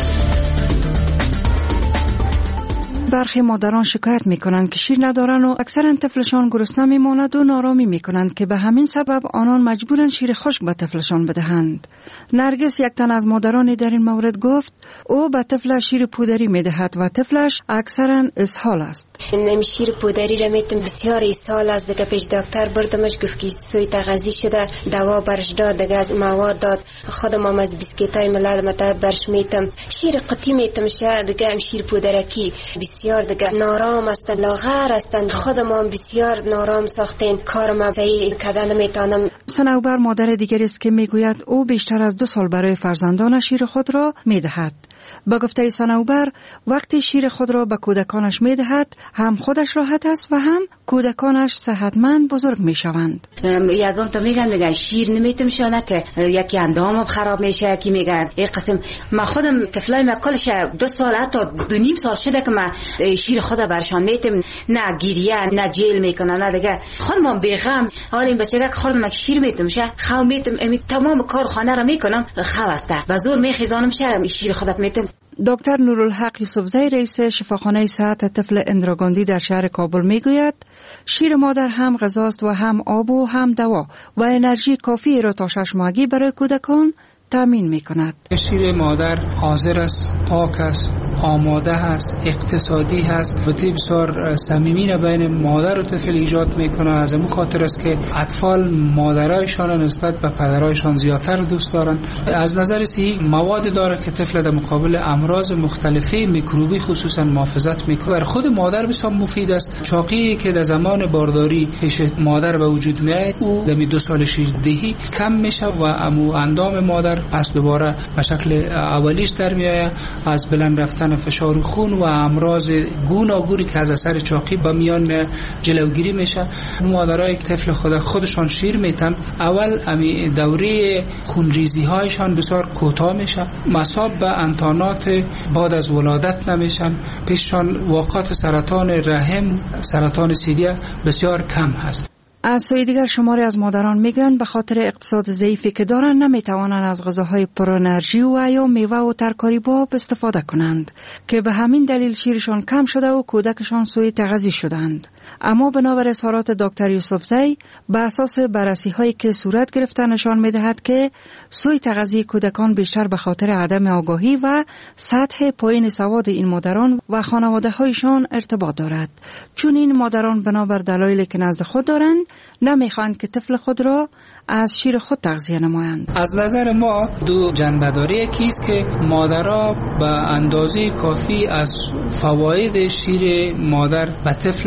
برخی مادران شکایت می کنند که شیر ندارند و اکثرا طفلشان گرسنه می ماند و نارامی می کنند که به همین سبب آنان مجبورند شیر خشک به طفلشان بدهند. نرگس، یک تن از مادرانی در این مورد، گفت او به طفلش شیر پودری می دهد و طفلش اکثرا اسهال است. این شیر پودری را میتونم بسیار اسهال است دیگه. پیش دکتر بردمش گفت که سوی تغذیه شده، دوا برش داد دیگه، از مواد داد. خودم هم از بیسکیتای ملل متحد برش میتم شیر قطی میتم شه دیگه. هم شیر پودرکی بسیار دیگه نارام است، لاغر است. خودم هم بسیار نارام ساختین، کارم صحیح کردن نمیتونم. صنوبر مادر دیگری است که میگوید او بیشتر از 2 سال برای فرزندانش شیر خود را میدهد. با گفته صنوبر وقتی شیر خود را به کودکانش میدهد هم خودش راحت است و هم کودکانش صحتمند بزرگ میشوند. یگان تو میگن شیر نمیتم شونه که یکی اندامم خراب میشه، یکی میگن این قسم. ما خودم طفلای ما کلش 2 سال حتی 2.5 سال شده که ما شیر خود برشان میتم، نه گریه نه جیل میکنه نه دیگه. خودم بیغم حال این بچه که خوردم شیر میتم شه خو میتم تمام کار خانه را میکنم خو است و زور میخیزانم شه شیر خودت میتم. دکتر نورالحق یوسفزی رئیس شفاخانه صحت طفل اندراگاندی در شهر کابل میگوید شیر مادر هم غذاست و هم آب و هم دوا و انرژی کافی را تا 6 ماهگی برای کودکان تامین میکند. شیر مادر حاضر است، پاک است، آماده است، اقتصادی است و بسیار صمیمی بین مادر و طفل ایجاد میکنه. از این خاطر است که اطفال مادرایشان نسبت به پدرایشان زیادتر دوست دارن. از نظر صحی مواد داره که طفل در مقابل امراض مختلفه میکروبی خصوصا محافظت میکنه. بر خود مادر بسیار مفید است. چاقی که در زمان بارداری پیش مادر به وجود میاد او در 2 سال شیردهی کم میشه و اندام مادر پس دوباره به شکل اولیش در میآید. از بلند رفتن فشار خون و امراض گوناگونی که از اثر چاقی به میان جلوگیری میشه. مادرای طفل خودشان شیر میتن، اول امی دوره خونریزی هایشان بسیار کوتاه میشه، مصاب به انتانات بعد از ولادت نمیشن، پیششان واقعات سرطان رحم، سرطان سیدیه بسیار کم هست. از سوی دیگر شماری از مادران میگن به خاطر اقتصاد ضعیفی که دارن نمیتوانند از غذاهای پر انرژی و یا میوه و ترکاری باب استفاده کنند که به همین دلیل شیرشان کم شده و کودکشان سوی تغذیه شدند. اما بنابر اظهارات دکتر یوسفزی به اساس بررسی هایی که صورت گرفته نشان میدهد که سوی تغذیه کودکان بیشتر به خاطر عدم آگاهی و سطح پایین سواد این مادران و خانواده هایشان ارتباط دارد، چون این مادران بنابر دلایلی که نزد خود دارند نمیخواهند که طفل خود را از شیر خود تغذیه نمایند. از نظر ما 2 جنبه داره. یکی است که مادرها به اندازه کافی از فواید شیر مادر به طفل و به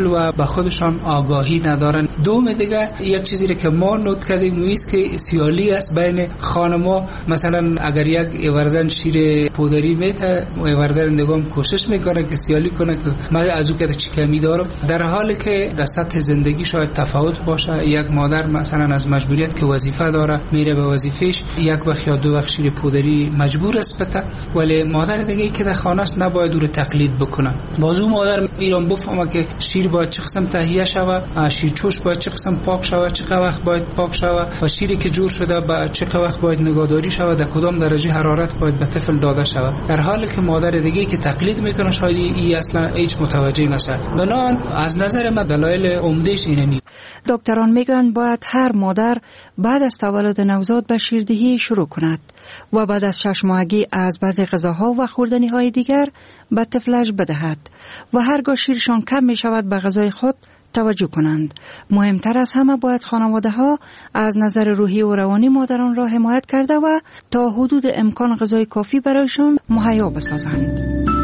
به خودشان آگاهی ندارن. دوم دیگه یک چیزی که ما نوت کردیم نیست که سیالی است بین خانما. مثلا اگر یک ایوردن شیر پودری میته، ایوردن نگام کوشش میکنه که سیالی کنه که من از او که چی کمی دارم، در حالی که در سطح زندگی شاید تفاوت باشه. یک مادر مثلا از مجبوریت که وظیفه داره میره به وظیفهش، یک وقت یا دو وقت شیر پودری مجبور است بته، ولی مادر دیگه که در خانه است نباید او رو تقلید بکنه. بازو مادر ایران بفهمه که شیر باید چه قسم تهیه شود، شیرچوش باید چه قسم پاک شود، چه وقت باید پاک شود و شیری که جور شده با چه وقت باید نگهداری شود، در کدام درجه حرارت باید به طفل داده شود. در حالی که مادر دیگه که تقلید میکنه شاید این اصلا هیچ متوجه نشه. بنابراین از نظر من دلایل عمدهش اینه. دکتران میگن باید هر مادر بعد از تولد نوزاد به شیردهی شروع کند و بعد از 6 ماهگی از بعضی غذاها و خوردنی های دیگر به طفلش بدهد و هرگاه شیرشان کم می شود به غذای خود توجه کنند. مهمتر از همه باید خانواده ها از نظر روحی و روانی مادران را حمایت کرده و تا حدود امکان غذای کافی برایشان مهیا بسازند.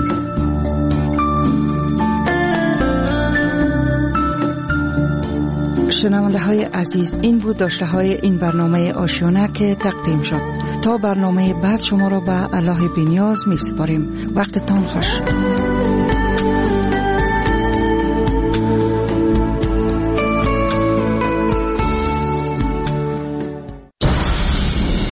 شنونده های عزیز، این بود داشته های این برنامه آشیانه که تقدیم شد. تا برنامه بعد شما را به الله بی‌نیاز می سپاریم. وقتتان خوش.